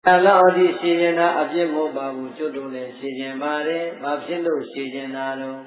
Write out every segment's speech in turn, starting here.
Allah di sijena abye mo babu jodo le sijen mare ba phit lo sijena lo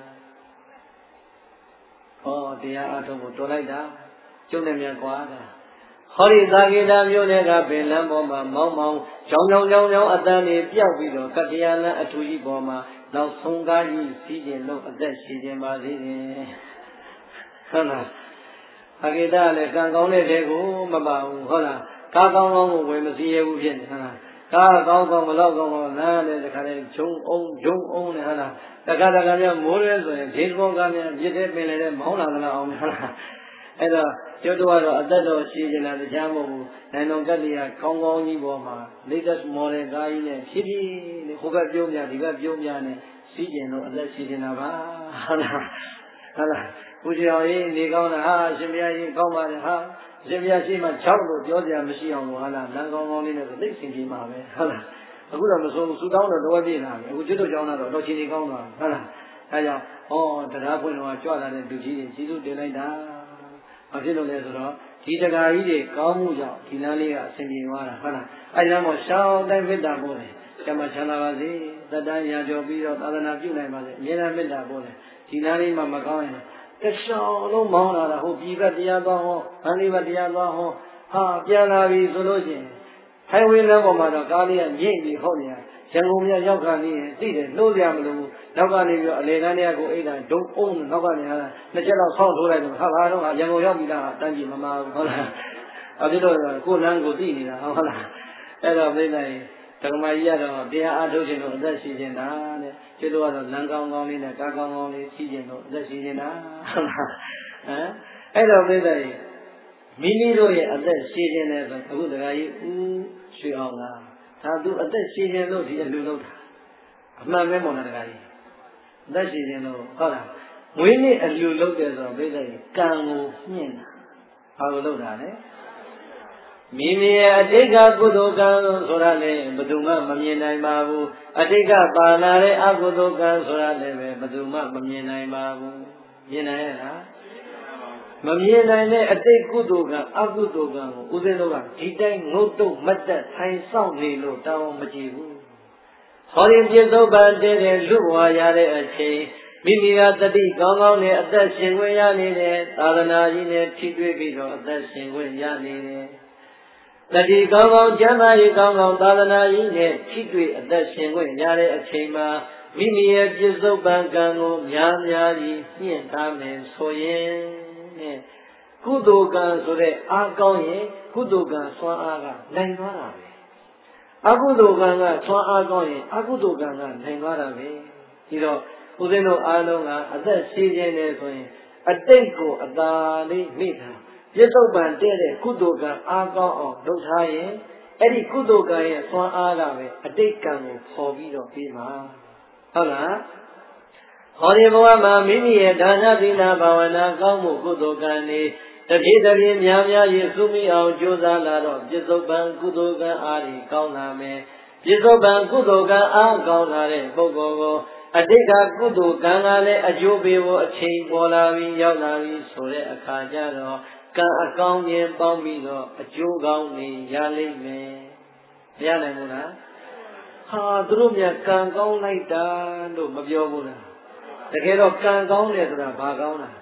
တရားအထုံးကိုတော်လိုက်တာကျုံနဲ့မြန်ကွာတာဟောဒီသာကေတာမြို့နယ်ကပင်လမ်းပေါ်မှာမောင်းမောင်းကြောင်ကြောင်ကြောင်ကြောင်အတန်းလေးပြောက်ပြီးတော့ကတ္တရာလမ်းအထူကြီးပေါ်မှာနောက်ဆုံးကားကြီးစီးကျင်လို့အသက်ရှင်ခြင်းပါသေးတယ်ဟုတ်လားသာကေတာလည်းကံကောင်းတဲ့တဲ့ကိုမပါဘူးဟုတ်လားကားကောင်းကောင်းကိုဝယ်မစီရဘူးဖြစ်နေဟုတ်လားကားကောင်းကောင်းမလောက်ကောင်းကောင်းနားလည်းတခါလေဂျုံအောင်နဲ့ဟုတ်လားတခါများမိုးရဲဆိုရင်ဒေသဘောကများမြစ်တဲ့ပင်လေတဲ့မောင်းလာသလားအောင်ဟုတ်လားအဲ့တော့ကျွတ်တော့အသက်တော်ရှိကြလားတရားမဟုတ်ဘူးနိုင်တော်ကတ္တိယကောင်းကောင်းကြီးပေါ်မှာ latest model ကားကြီးနဲ့ဖြည်းဖြည်းနဲ့ဟိုဘက်ပြုံးပြဒီဘက်ပြုံးပြနဲ့စီးကျင်တော့အသက်ရှိနေတာပါဟုတ်လားကိုကြီးတော်ကြီးနေကောင်းတာဟာရှင်ဘုရားကြီးကောင်းပါတယ်ဟာရှင်ဘုရားရှိမှ6လို့ပြောစရာမရှိအောင်လို့ဟာလားလမ်းကောင်းကောင်းလေးနဲ့သိစင်ပြေမှာပဲဟုတ်လားအခုတော့မဆုံးဆူတောင်းတော့တော်ပြည့်လာပြီအခုကျွတ်တော့ကြောင်းတော့တော့ချင်းနေကောင်းသွားဟုတ်လားအဲကြောင့်တရားဖွင့်တော့ကြွလာတဲ့လူကြီးတွေကျေးဇူးတင်လိုက်တာဘာဖြစ်လို့လဲဆိုတော့ဒီတရားကြီးတွေကောင်းမှုကြောင့်ဒီလမ်းလေးကအဆင်ပြေသွားတာဟုတ်လားအဲကြောင့်မို့ရှောင်းတိုင်းမေတ္တာပို့တယ်ကျမချမ်းသာပါစေသတ္တရာကျော်ပြီးတော့သာသနာပြုနိုင်ပါစေအမြဲတမ်းမေတ္တာပို့တယ်ဒီလမ်းလေးမှာမကောင်းရင်တရှောင်းလုံးမောင်းလာတာဟုတ်ပြည်ဘက်တရားသွားဟောဗန္ဒီဘက်တရားသွားဟောဟာပြန်လာပြီဆိုလို့ရှိရင်ဟိုင်ဝေးလမ်းပေါ်မှာတော့ကားလေးကညိတ်ပြီးဟုတ်နေရရန်ကုန်မြို့ရောက်ခါနေရင်သိတယ်နှိုးကြမလို့နောက်ကနေပြီးတော့အလေကန်းတွေကကိုအိတ်တိုင်းဒုံအုံးနောက်ကနေဟာနှစ်ချက်လောက်ဆောင်းထိုးလိုက်တော့ဟာဘာတော့ရန်ကုန်ရောက်ပြီလားတန်းကြည့်မမဟုတ်လားအဖြစ်တော့ကိုလမ်းကိုသိနေတာဟုတ်လားအဲ့တော့ပြိနေဓမ္မကြီးကတော့တရားအားထုတ်ခြင်းလို့အသက်ရှိနေတာတဲ့ကျွတ်တော့လမ်းကောင်းကောင်းလေးနဲ့ကားကောင်းကောင်းလေးရှိခြင်းလို့အသက်ရှိနေတာဟုတ်လားအဲ့တော့ပြိနေမိမိတို့ရဲ့အသက်ရှိခြင်းနဲ့ဆိုအခုတခါကြီးဦးရွှေအောင်လားဒါသူအသက်ရှိခြင်းလို့ဒီအလူလုပ်တာအမှန်ပဲမို့လားတခါကြီးအသက်ရှိခြင်းလို့ဟုတ်လားမွေးနေ့အလူလုပ်တယ်ဆိုတော့ပြိနေကံကိုညှင့်တာဘာလို့လုပ်တာလဲမိမိရဲ့အတိတ်ကကုသိုလ်ကံဆိုတာလည်းဘယ်သူမှမမြင်နိုင်ပါဘူးအတိတ်ကပါလာတဲ့အကုသိုလ်ကံဆိုတာလည်းပဲဘယ်သူမှမမြင်နိုင်ပါဘူးမြင်နိုင်ရဲ့လားမမြင်နိုင်တဲ့အတိတ်ကုသိုလ်ကံအကုသိုလ်ကံကိုဦးဇင်းတို့ကဒီတိုင်းငုတ်တုတ်မတ်တက်ထိုင်ဆောင်နေလို့တောင်းမကြည့်ဘူးဟောဒီပြစ္ဆုတ်ပန်တဲ့လူဘဝရတဲ့အချိန်မိမိကတတိကောင်းကောင်းနဲ့အသက်ရှင်ခွင့်ရနေတဲ့သာသနာကြီးနဲ့ထိတွေ့ပြီးတော့အသက်ရှင်ခွင့်ရနေတယ်တတိကောင်းကောင်းကျမ်းမာရေးကောင်းကောင်းသာသနာကြီးနဲ့ထိတွေ့အသက်ရှင်ခွင့်ရတဲ့အချိန်မှာမိမိရဲ့ပြစ္ဆုတ်ပန်ကံကိုများများကြီးညှင့်ထားမယ်ဆိုရင်ကုသိုလ်ကံဆိုတဲ့အားကောင်းရင်ကုသိုလ်ကံဆွမ်းအားကနိုင်သွားတာပဲအကုသိုလ်ကံကဆွမ်းအားကောင်းရင်အကုသိုလ်ကံကနိုင်သွားတာပဲဒီတော့ဦးဇင်းတို့အားလုံးကအသက်ရှိခြင်းနဲ့ဆိုရင်အတိတ်ကိုအသာလေးမိတာပြစ္ဆုတ်ပန်တဲ့ကုသိုလ်ကံအားကောင်းအောင်လုပ်ထားရင်အဲ့ဒီကုသိုလ်ကံရဲ့ဆွမ်းအားကပဲအတိတ်ကံကိုပေါ်ပြီးတော့ပြီးမှာဟုတ်လားဟောဒီဘဝမှာမိမိရဲ့ဒါနသီလဘာဝနာကောင်းမှုကုသိုလ်ကံတွေတဖြည်းဖြည်းများများရည်စုမိအောင်ကြိုးစားလာတော့ပြစ္ဆုတ်ပန်ကုသိုလ်ကံအားတွေကောင်းလာမယ်ပြစ္ဆုတ်ပန်ကုသိုလ်ကံအားကောင်းလာတဲ့ပုဂ္ဂိုလ်ကိုအတိတ်ကကုသိုလ်ကံကလည်းအကျိုးပေးဖို့အချိန်ပေါ်လာပြီးရောက်လာပြီးဆိုတဲ့အခါကျတော့ကံအကောင်းခြင်းပေါင်းပြီးတော့အကျိုးကောင်းနေရလိမ့်မယ်မရနိုင်ဘူးလားဟာသူတို့မြတ်ကံကောင်းလိုက်တာလို့မပြောဘူးလားတကယ်တော့ကံကောင်းတယ်ဆိုတာဘာကောင်းတာ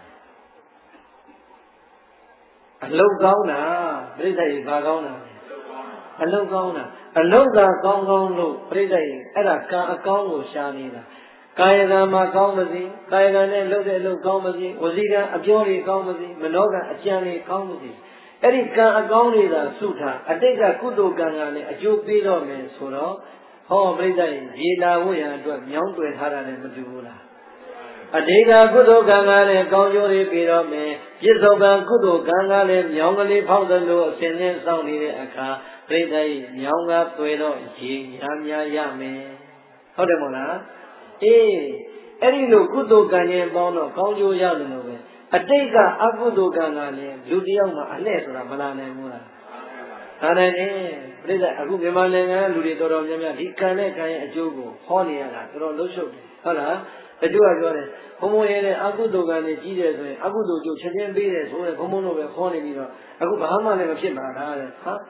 အလုတ်ကောင်းတာပြိဿကြီးဘာကောင်းတာအလုတ်ကောင်းတာအလုတ်ကကောင်းကောင်းလို့ပြိဿကြီးအဲ့ဒါကံအကောင်းကိုရှာနေတာကာယကံမှာကောင်းပါစေကာယကံနဲ့လုပ်တဲ့အလုပ်ကောင်းပါစေဝစီကံအပြောတွေကောင်းပါစေမနောကံအကြံတွေကောင်းပါစေအဲ့ဒီကံအကောင်းတွေသာစုထားအတိတ်ကကုသိုလ်ကံကလည်းအကျိုးပေးတော့မယ်ဆိုတော့ဟောပြိဿကြီးရေလာဝိရအတွက်မြောင်းတွေ့ထားတာလည်းမတူဘူးလားအတိတ်ကကုသိုလ်ကံကလည်းကောင်းကျိုးတွေပေးတော့မယ်ပြစ္ဆုတ်ကံကုသိုလ်ကံကလည်းမြောင်းကလေးဖောက်သလိုအစဉ်နဲ့စောင့်နေတဲ့အခါပြိဿကြီးမြောင်းကတွေ့တော့ရေများများရမယ်ဟုတ်တယ်မို့လားအေးအဲ့ဒီလိုကုသိုလ်ကံရင်ပေါင်းတော့ကောင်းကျိုးရတယ်လို့ပဲအတိတ်ကအကုသိုလ်ကံကလည်းလူတယောက်မှာအလှဲ့ဆိုတာမလာနိုင်ဘူးလားဒါနိုင်တယ်ပြိဿအခုမြန်မာနိုင်ငံလူတွေတော်တော်များများဒီကံနဲ့ကံရဲ့အကျိုးကိုဟောနေရတာတော်တော်လှုပ်ရှုပ်တယ်ဟုတ်လားတချို့ကပြောတယ်ဘုံဘုံရဲ့အကုသိုလ်ကံတွေကြီးတယ်ဆိုရင်အကုသိုလ်ကျိုးချက်ချင်းပေးတယ်ဆိုရင်ဘုံဘုံတို့ပဲခေါ်နေပြီးတော့အခုဘာမှလည်းမဖြစ်ပါလားတဲ့ဟာ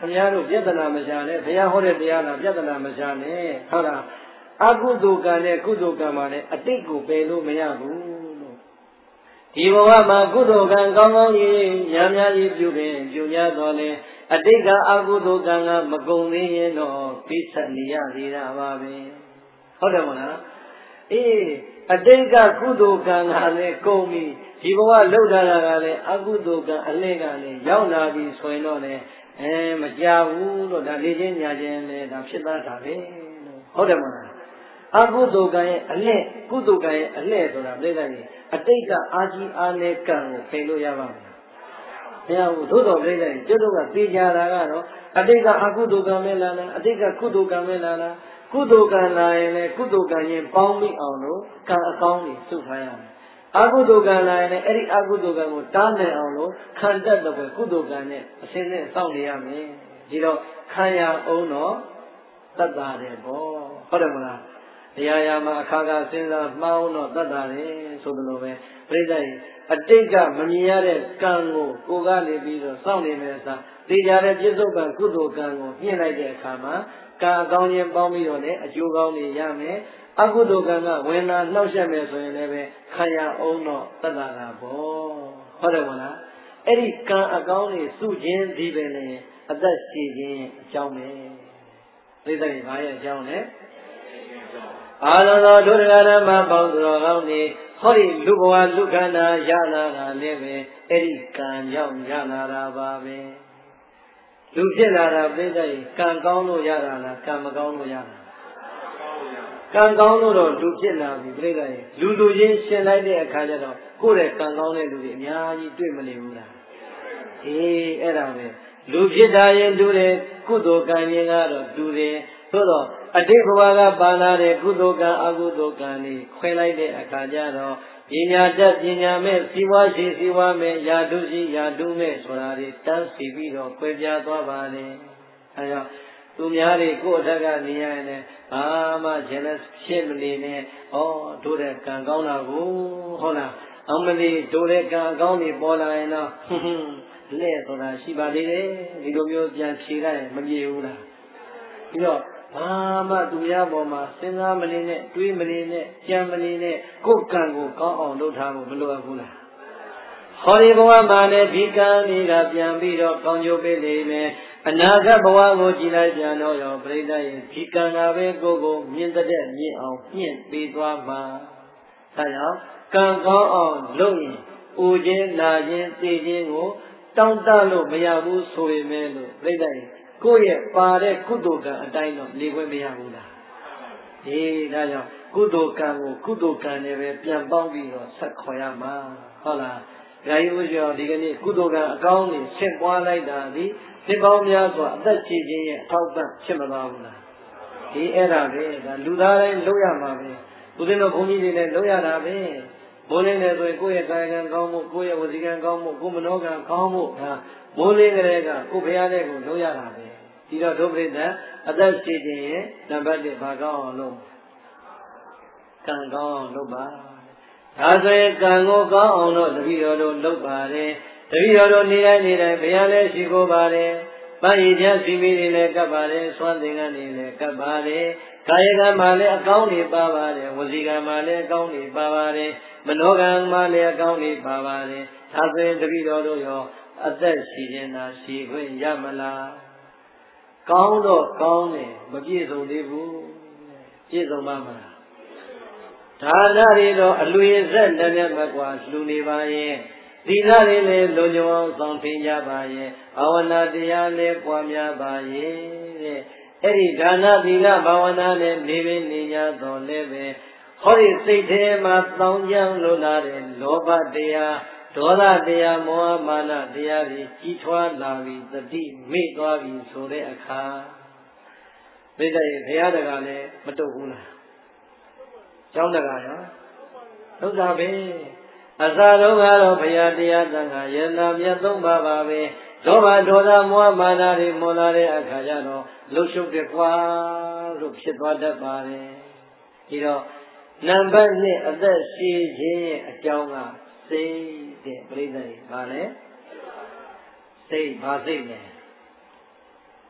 များတို့ပြဿနာမရှာနဲ့ဘုရားဟောတဲ့တရားလားပြဿနာမရှာနဲ့ဟုတ်လားအကုသိုလ်ကံနဲ့ကုသိုလ်ကံမှာလည်းအတိတ်ကိုပယ်လို့မရဘူးလို့ဒီဘဝမှာကုသိုလ်ကံကောင်းကောင်းကြီးများများကြီးပြုပင်ပြုများတော်လဲအတိတ်ကအကုသိုလ်ကံကမကုန်သေးရင်တော့ပြီးဆက်နေရသေးတာပါပဲဟုတ်တယ်မလားအေးအတိတ်ကကုသိုလ်ကံကလည်းကုန်ပြီဒီဘဝလှုပ်ထားတာကလည်းအကုသိုလ်ကံအလင်းကလည်းရောက်လာပြီဆိုရင်တော့လေမကြဘူးလို့ဒါလေချင်းညာချင်းလည်းဒါဖြစ်သားတာပဲလို့ဟုတ်တယ်မလားအကုသိုလ်ကံရဲ့အလက်ကုသိုလ်ကံရဲ့အလက်ဆိုတာပြိဿကြီးအတိတ်ကအာကြီးအားနဲ့ကံကိုဖယ်လို့ရပါမလားမရဘူးသို့တော်ပြိဿကြီးကျွတ်တို့ကသိကြတာကတော့အတိတ်ကအကုသိုလ်ကံပဲလာလားအတိတ်ကကုသိုလ်ကံပဲလာလားကုသိုလ်ကံလာရင်လည်းကုသိုလ်ကံရင်ပေါင်းပြီးအောင်လို့ကံအကောင်းကြီးစုထားရမယ်အကုသိုလ်ကံလာရင်လည်းအဲ့ဒီအကုသိုလ်ကံကိုတားနိုင်အောင်လို့ခံတတ်တဲ့ကုသိုလ်ကံနဲ့အစင်းနဲ့စောင့်နေရမယ်ဒီတော့ခံရအောင်တော့သတ်တာတယ်ပေါ့ဟုတ်တယ်မလားတရားရမှာအခါခါစဉ်းစားမှောင်းတော့သတ်တာတယ်ဆိုသလိုပဲပြိဿကြီးအတိတ်ကမမြင်ရတဲ့ကံကိုကိုယ်ကနေပြီးတော့စောင့်နေမယ်ဆိုသိကြတဲ့ပြစ္ဆုတ်ကံကုသိုလ်ကံကိုမြင်လိုက်တဲ့အခါမှာကံအကောင်းခြင်းပေါင်းပြီးတော့လည်းအကျိုးကောင်းတွေရမယ်အကုသိုလ်ကံကဝင်လာနှောက်ယှက်မယ်ဆိုရင်လည်းပဲခံရအောင်တော့သတ်တာတာပေါ့ဟုတ်တယ်မလားအဲ့ဒီကံအကောင်းတွေစုခြင်းဒီပဲလေအသက်ရှိခြင်းအကြောင်းပဲပြိဿကြီးဘာရဲ့အကြောင်းလဲအာလုံးသောဒုရဂရမပေါင်းတော်ကောင်းနေဟောဒီလူဘဝလူခန္ဓာရလာတာလည်းပဲအဲ့ဒီကံကြောင့်ရလာတာပါပဲလူဖြစ်လာတာပြိဿကြီးကံကောင်းလို့ရတာလားကံမကောင်းလို့ရတာကံကောင်းလို့တော့လူဖြစ်လာပြီပြိဿကြီးလူချင်းရှင်လိုက်တဲ့အခါကျတော့ကိုယ့်ရဲ့ကံကောင်းတဲ့လူတွေအများကြီးတွေ့မနေဘူးလားအေးအဲ့ဒါပဲလူဖြစ်တာရင်တူတယ်ကုသိုလ်ကံရင်ကတော့တူတယ်သို့တော့အတိတ်ဘဝကပါလာတဲ့ကုသိုလ်ကံအကုသိုလ်ကံတွေခွဲလိုက်တဲ့အခါကျတော့ပညာတတ်ပညာမဲ့စီဝါရှိစီဝါမဲ့ယာတုရှိယာတုမဲ့ဆိုတာတွေတန်းစီပြီးတော့ခွဲပြားသွားပါလေအဲကြောင့်သူများတွေကိုယ့်အထက်ကနေရရင်လည်းဘာမှ jealous ဖြစ်မနေနဲ့ဩတို့တဲ့ကံကောင်းတာကိုဟုတ်လားအမလီတို့တဲ့ကံကောင်းတွေပေါ်လာရင်တော့လက်ဆိုတာရှိပါသေးတယ်ဒီလိုမျိုးပြန်ဖြေလိုက်ရင်မပြေဘူးလားပြီးတော့ဘာမှသူများပေါ်မှာစဉ်းစားမနေနဲ့တွေးမနေနဲ့ကြံမနေနဲ့ကိုယ်ကံကိုကောင်းအောင်လုပ်ထားဖို့မလိုအပ်ဘူးလားဟောဒီဘဝမှာလည်းဒီကံတွေကပြန်ပြီးတော့ကောင်းကျိုးပေးနေမယ်အနာဂတ်ဘဝကိုကြည်လိုက်ပြန်တော့ရောပြိဿရဲ့ဒီကံကပဲကိုယ်ကိုမြင်တဲ့မြင်အောင်မြင့်ပေးသွားမှာဒါကြောင့်ကံကောင်းအောင်လုပ်ရင်ဦးခြင်းနာခြင်းသိခြင်းကိုတောင်းတလို့မရဘူးဆိုပေမဲ့လို့ပြိဿရဲ့ကိုယ့်ရဲ့ပါတဲ့ကုသိုလ်ကံအတိုင်းတော့နေခွင့်မရဘူးလားဒီဒါကြောင့်ကုသိုလ်ကံကိုကုသိုလ်ကံနဲ့ပဲပြန်ပေါင်းပြီးတော့ဆက်ခေါ်ရမှာဟုတ်လားဂါယုကျော်ဒီကနေ့ကုသိုလ်ကံအကောင်းကြီးဆင့်ပွားလိုက်တာဒီသင်ပေါင်းများစွာအသက်ရှင်ခြင်းရဲ့အထောက်ပံ့ဖြစ်မသွားဘူးလားဒီအဲ့ဒါပဲဒါလူသားတိုင်းလုပ်ရမှာပဲသူတို့ဘုန်းကြီးတွေလည်းလုပ်ရတာပဲမိုးလင်းတယ်ဆိုရင်ကိုယ့်ရဲ့ကာယကံကောင်းမှုကိုယ့်ရဲ့ဝစီကံကောင်းမှုကိုယ်မနောကံကောင်းမှုဒါမိုးလင်းကလေးကကိုယ်ဘုရားတဲ့ကိုလုပ်ရတာပဲဒီတော့ဒုပရိသတ်အသက်ရှင်ခြင်းရဲ့နံပါတ်1ဘာကောင်းအောင်လုပ်ကံကောင်းအောင်လုပ်ပါဒါဆိုရင်ကံကိုကောင်းအောင်လို့တပည့်တော်တို့လုပ်ပါတယ်တပည့်တော်တို့နေတိုင်းဘုရားလည်းရှိခိုးပါတယ်ပန်းရည်ချစီမီတွေလည်းကပ်ပါတယ်စွမ်းသင်္ကန်းတွေလည်းကပ်ပါတယ်ကာယကံမှာလည်းအကောင်းတွေပါပါတယ်ဝစီကံမှာလည်းအကောင်းတွေပါပါတယ်မနောကံမှာလည်းအကောင်းတွေပါပါတယ်ဒါဆိုရင်တပည့်တော်တို့ရောအသက်ရှိခြင်းသာရှိခွင့်ရမလားကောင်းတော့ကောင်းတယ်မပြည့်စုံသေးဘူးပြည့်စုံပါမလားဒါနတွေတော့အလွေဆက်လည်းနဲ့မကွာလှူနေပါရဲ့သီလတွေလည်းလုံခြုံအောင်ဆောင်ထင်ကြပါရဲ့ဘာဝနာတရားလည်းပွားများပါရဲ့တဲ့အဲ့ဒီဒါနသီလဘာဝနာနဲ့နေပင်နေကြတော့လည်းပဲဟောဒီစိတ်ထဲမှာတောင်းကြလို့လာတဲ့လောဘတရားဒေါသတရားမောဟမာနတရားတွေကြီးထွားလာပြီးတတိမေ့သွားပြီဆိုတဲ့အခါမိတ်ရဲ့ဘုရားတကားလည်းမတုတ်ဘူးလားကျောင်းတကားရောသုဒ္ဓပဲအစာတော့ကတော့ဘုရားတရားသံဃာယန္တာမြတ်သုံးပါပါပဲလောဘဒေါသမောဟမာနတွေမောလာတဲ့အခါကျတော့လှုပ်ရှုပ်တဲ့ကွာလို့ဖြစ်သွားတတ်ပါတယ်ဒီတော့နံပါတ်1အသက်ရှိခြင်းရဲ့အကြောင်းကစိတ်တဲ့ပြိဿတွေဗာလဲစိတ်ဗာစိတ်လဲ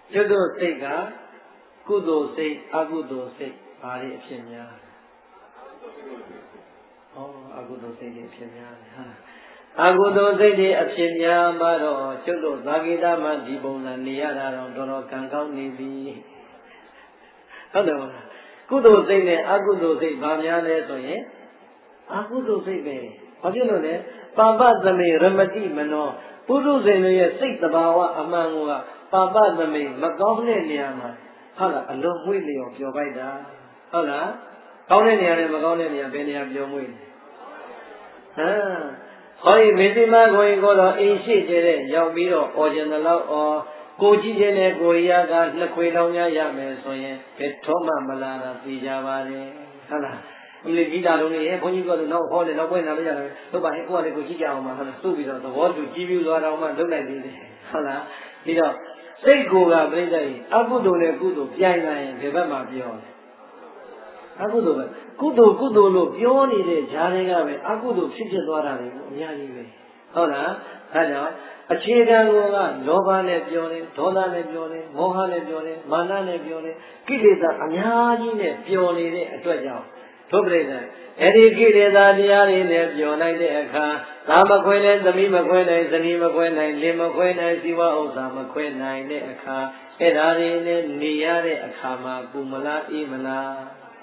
ကျွတ်တို့စိတ်ကကုသိုလ်စိတ်အကုသိုလ်စိတ်ဘာတွေအဖြစ်များအကုသိုလ်စိတ်တွေအဖြစ်များတယ်ဟာအကုသိုလ်စိတ်တွေအဖြစ်များမှာတော့ကျွတ်တို့သာဂိတမှာဒီပုံစံနေရတာတော့တော်တော်ကံကောင်းနေပြီဟုတ်တယ်မလားကုသိုလ်စိတ်နဲ့အကုသိုလ်စိတ်ဘာများလဲဆိုရင်အကုသိုလ်စိတ်ပဲဘာဖြစ်လို့လဲပါပသမေရမတိမနောပုရုဇဉ်တွေရဲ့စိတ်တဘာဝအမှန်ကပါပသမေမကောင်းတဲ့နေရာမှာဟုတ်လားအလွန်မွေ့လျော်ပျော်ပိုက်တာဟုတ်လားကောင်းတဲ့နေရာနဲ့မကောင်းတဲ့နေရာဘယ်နေရာပျော်မွေ့လဲဟောဒီမေသိမကိုရင်ကိုတော့အိမ်ရှိကျတဲ့ရောက်ပြီးတော့អော်ကျင်တဲ့လောက်ကိုကြည့်ခြင်းနဲ့ကိုရကနှစ်ခွေလောင်းများရမယ်ဆိုရင်ဘယ်တော့မှမလာတာသိကြပါလေဟုတ်လားအမလေးဂီတာလုံးလေးဘုန်းကြီးကတော့နောက်ဟောတယ်နောက်ပွဲနာမရတယ်ဟုတ်ပါဟဲ့ကိုကလည်းကိုကြည့်ကြအောင်ပါဟုတ်လားသူ့ပြီးတော့သဘောတူကြည့်ပြီးသွားတော့မှလုံလိုက်သေးတယ်ဟုတ်လားပြီးတော့စိတ်ကိုကပြိတ္တိအကုသိုလ်နဲ့ကုသိုလ်ပြိုင်လာရင်ဒီဘက်မှာပြောတယ်အကုသိုလ်ပဲကုသိုလ်လို့ပြောနေတဲ့ဈာတွေကပဲအကုသိုလ်ဖြစ်သွားတာလေအများကြီးပဲဟုတ်လားဒါကြောင့်အခြေခံကလောဘနဲ့ပြောတယ်ဒေါသနဲ့ပြောတယ်မောဟနဲ့ပြောတယ်မာနနဲ့ပြောတယ်ကိလေသာအများကြီးနဲ့ပျော်နေတဲ့အတွက်ကြောင့်တို့ပြိတ္တိအဲ့ဒီကိလေသာတရားတွေနဲ့ပျော်လိုက်တဲ့အခါသာမခွဲနိုင်သမီးမခွဲနိုင်ဇနီးမခွဲနိုင်လင်မခွဲနိုင်ဇီဝဥစ္စာမခွဲနိုင်တဲ့အခါအဲ့ဒါတွေနဲ့နေရတဲ့အခါမှာပူမလားအေးမလား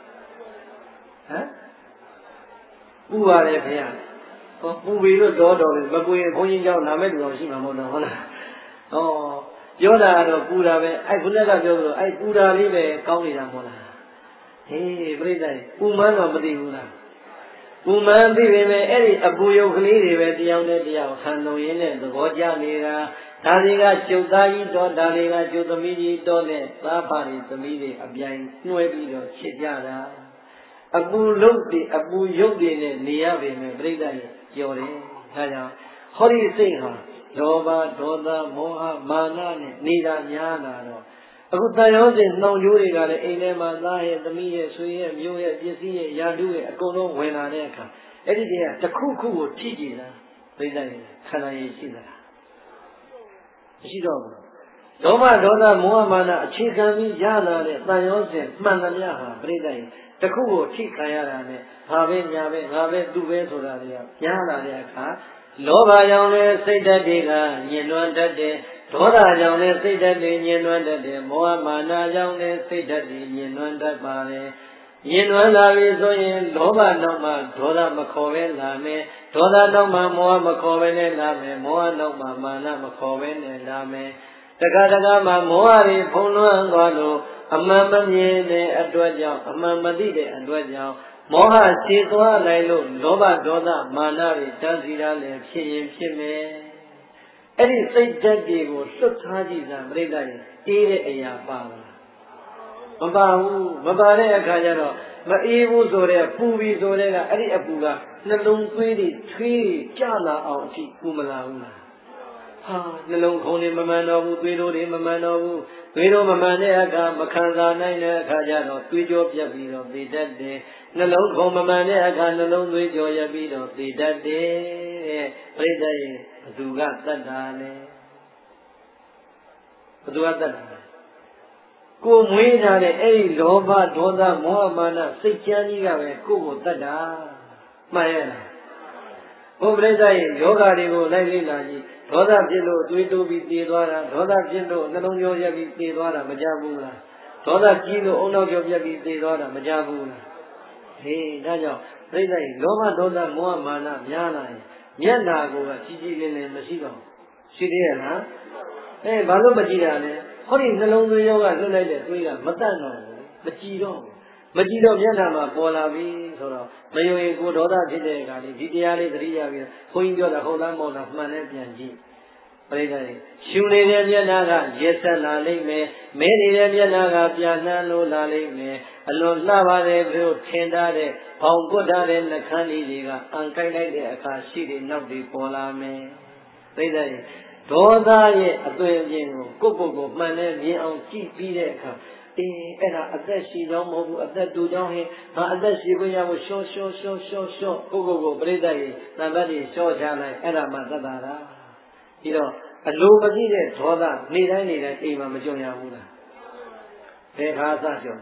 ပူပါလေခင်ဗျာပူပြီလို့တော်လေးမပူရင်ဘုန်းကြီးကြောင့်နာမဲ့လူတော်ရှိမှာမဟုတ်တော့ဟုတ်လားပြောတာကတော့ပူတာပဲအဲ့ခုနကပြောလို့အဲ့ပူတာလေးပဲကောင်းနေတာမဟုတ်လားဟေးပြိတ္တိပူမှန်းတော့မသိဘူးလားပူမှန်းသိပေမဲ့အဲ့ဒီအပူရုပ်ကလေးတွေပဲတရားနဲ့တရားခံလို့ရင်းနဲ့သဘောကျနေတာဒါတွေကကျုပ်သားကြီးတော့ဒါတွေကကျုပ်သမီးကြီးတော့နဲ့သားပါတွေသမီးတွေအပြိုင်နှွဲပြီးတော့ချစ်ကြတာအပူလုံးတွေအပူရုပ်တွေနဲ့နေရပေမဲ့ပြိတ္တိပြောတယ်ဒါကြောင့်ဟောဒီစိတ်ဟာလောဘဒေါသမောဟမာနနဲ့နေတာများလာတော့အခုတန်ရောစဉ်နှောင်ကြိုးတွေကလည်းအိမ်ထဲမှာသားရဲ့သမီးရဲ့ဆွေရဲ့မျိုးရဲ့ပစ္စည်းရဲ့ယာတုရဲ့အကုန်လုံးဝင်လာတဲ့အခါအဲ့ဒီတည်းကတစ်ခုခုကိုထိကြည့်တာပြိတ္တိခန္ဓာရည်ရှိသလားမရှိတော့ဘူးလောဘဒေါသမောဟမာနအခြေခံပြီးရလာတဲ့တန်ရောစဉ်မှန်သမျှဟာပြိတ္တိတခုကိုထိခံရတာနဲ့ဘာပဲညာပဲငါပဲသူပဲဆိုတာတွေကကြားလာတဲ့အခါလောဘကြောင့်လည်းစိတ်ဓာတ်တွေကညှဉ်းနှွမ်းတတ်တယ်ဒေါသကြောင့်လည်းစိတ်ဓာတ်တွေညှဉ်းနှွမ်းတတ်တယ်မောဟမာနကြောင့်လည်းစိတ်ဓာတ်တွေညှဉ်းနှွမ်းတတ်ပါတယ်ညှဉ်းနှွမ်းလာပြီဆိုရင်လောဘနောက်မှဒေါသမခေါ်ပဲလာမယ်ဒေါသနောက်မှမောဟမခေါ်ပဲနဲ့လာမယ်မောဟနောက်မှမာနမခေါ်ပဲနဲ့လာမယ်တခါမှမောဟတွေဖုံးလွှမ်းသွားလို့အမှန်မမြင်တဲ့အတွက်ကြောင့်အမှန်မသိတဲ့အတွက်ကြောင့်မောဟခြေသွားလိုက်လို့လောဘဒေါသမာနတွေတန်းစီရလည်းဖြစ်ရင်ဖြစ်မယ်အဲ့ဒီစိတ်ဓာတ်တွေကိုလွတ်ထားကြည့်တာပြိတ္တိအေးတဲ့အရာပါလားမပါဘူးမပါတဲ့အခါကျတော့မအေးဘူးဆိုတဲ့ပူပြီဆိုတဲ့ကအဲ့ဒီအပူကနှလုံးသွေးတွေထွေးကြလာအောင်အထိပူမလာဘူးလားဟာနှလုံးခုန်တွေမမှန်တော့ဘူးသွေးတို့တွေမမှန်တော့ဘူးသွေးတို့မမှန်တဲ့အခါမခံစားနိုင်တဲ့အခါကျတော့သွေးကြောပြတ်ပြီးတော့သေတတ်တယ်နှလုံးခုန်မမှန်တဲ့အခါနှလုံးသွေးကြောရပြီးတော့သေတတ်တယ်ပြိတ္တိဘသူကတတ်တာလဲဘသူကတတ်တာကိုမွေးထားတဲ့အဲ့ဒီလောဘဒေါသမောဟမာနစိတ်ကြမ်းကြီးကပဲကိုယ့်ကိုတတ်တာမှန်ရဲ့လားဘုပ္ပရိသတ်ရဲ့ယောဂတွေကိုလိုက်လေ့လာကြည့်ဒေါသဖြစ်လို့တွေးတိုးပြီးသေသွားတာဒေါသဖြစ်လို့နှလုံးကြောရက်ပြီးသေသွားတာမကြဘူးလားဒေါသကြီးလို့အုံနောက်ကြောပြက်ပြီးသေသွားတာမကြဘူးလားဟေးဒါကြောင့်ပြိဿရဲ့လောဘဒေါသမောဟမာနများလာရင်မျက်နာကိုကြီးကြီးလင်းလင်းမရှိတော့ရှိသေးရဲ့လားဘာလို့မကြည့်တာလဲဟောဒီနှလုံးသွေးရောဂါလွတ်လိုက်တဲ့သွေးကမတတ်တော့ဘူးမကြည့်တော့မျက်နှာမှာပေါ်လာပြီဆိုတော့မယုံရင်ကိုဒေါသဖြစ်တဲ့အခါလေးဒီတရားလေးသတိရပြီးဘုန်းကြီးပြောတာဟုတ်လားမဟုတ်လားမှန်နဲ့ပြန်ကြည့်ပြိတ္တိရှူနေတဲ့မျက်နှာကရက်ဆက်လာလိမ့်မယ်မဲနေတဲ့မျက်နှာကပြန်နှမ်းလို့လာလိမ့်မယ်အလွန်လှပါတယ်ဘုရားထင်ထားတဲ့ဘောင်ကွတ်ထားတဲ့နှခမ်းလေးတွေကအန်ကိုက်လိုက်တဲ့အခါရှိတဲ့နောက်တွေပေါ်လာမယ်ပြိတ္တိဒေါသရဲ့အသွင်အပြင်ကိုကိုယ့်မှန်နဲ့မြင်အောင်ကြည့်ပြီးတဲ့အခါအဲ့ဒါအသက်ရှိကြောင်းမဟုတ်ဘူးအသက်တူကြောင်းဟင်ငါအသက်ရှိခွင့်ရဖို့ရှော့ကိုပြိတ္တိသံဃာတွေရှော့ချလိုက်အဲ့ဒါမှသတ်တာလားပြီးတော့အလိုမကြည့်တဲ့ဒေါသနေတိုင်းအိမ်မှာမကြုံရဘူးလားဘယ်ခါစကြုံ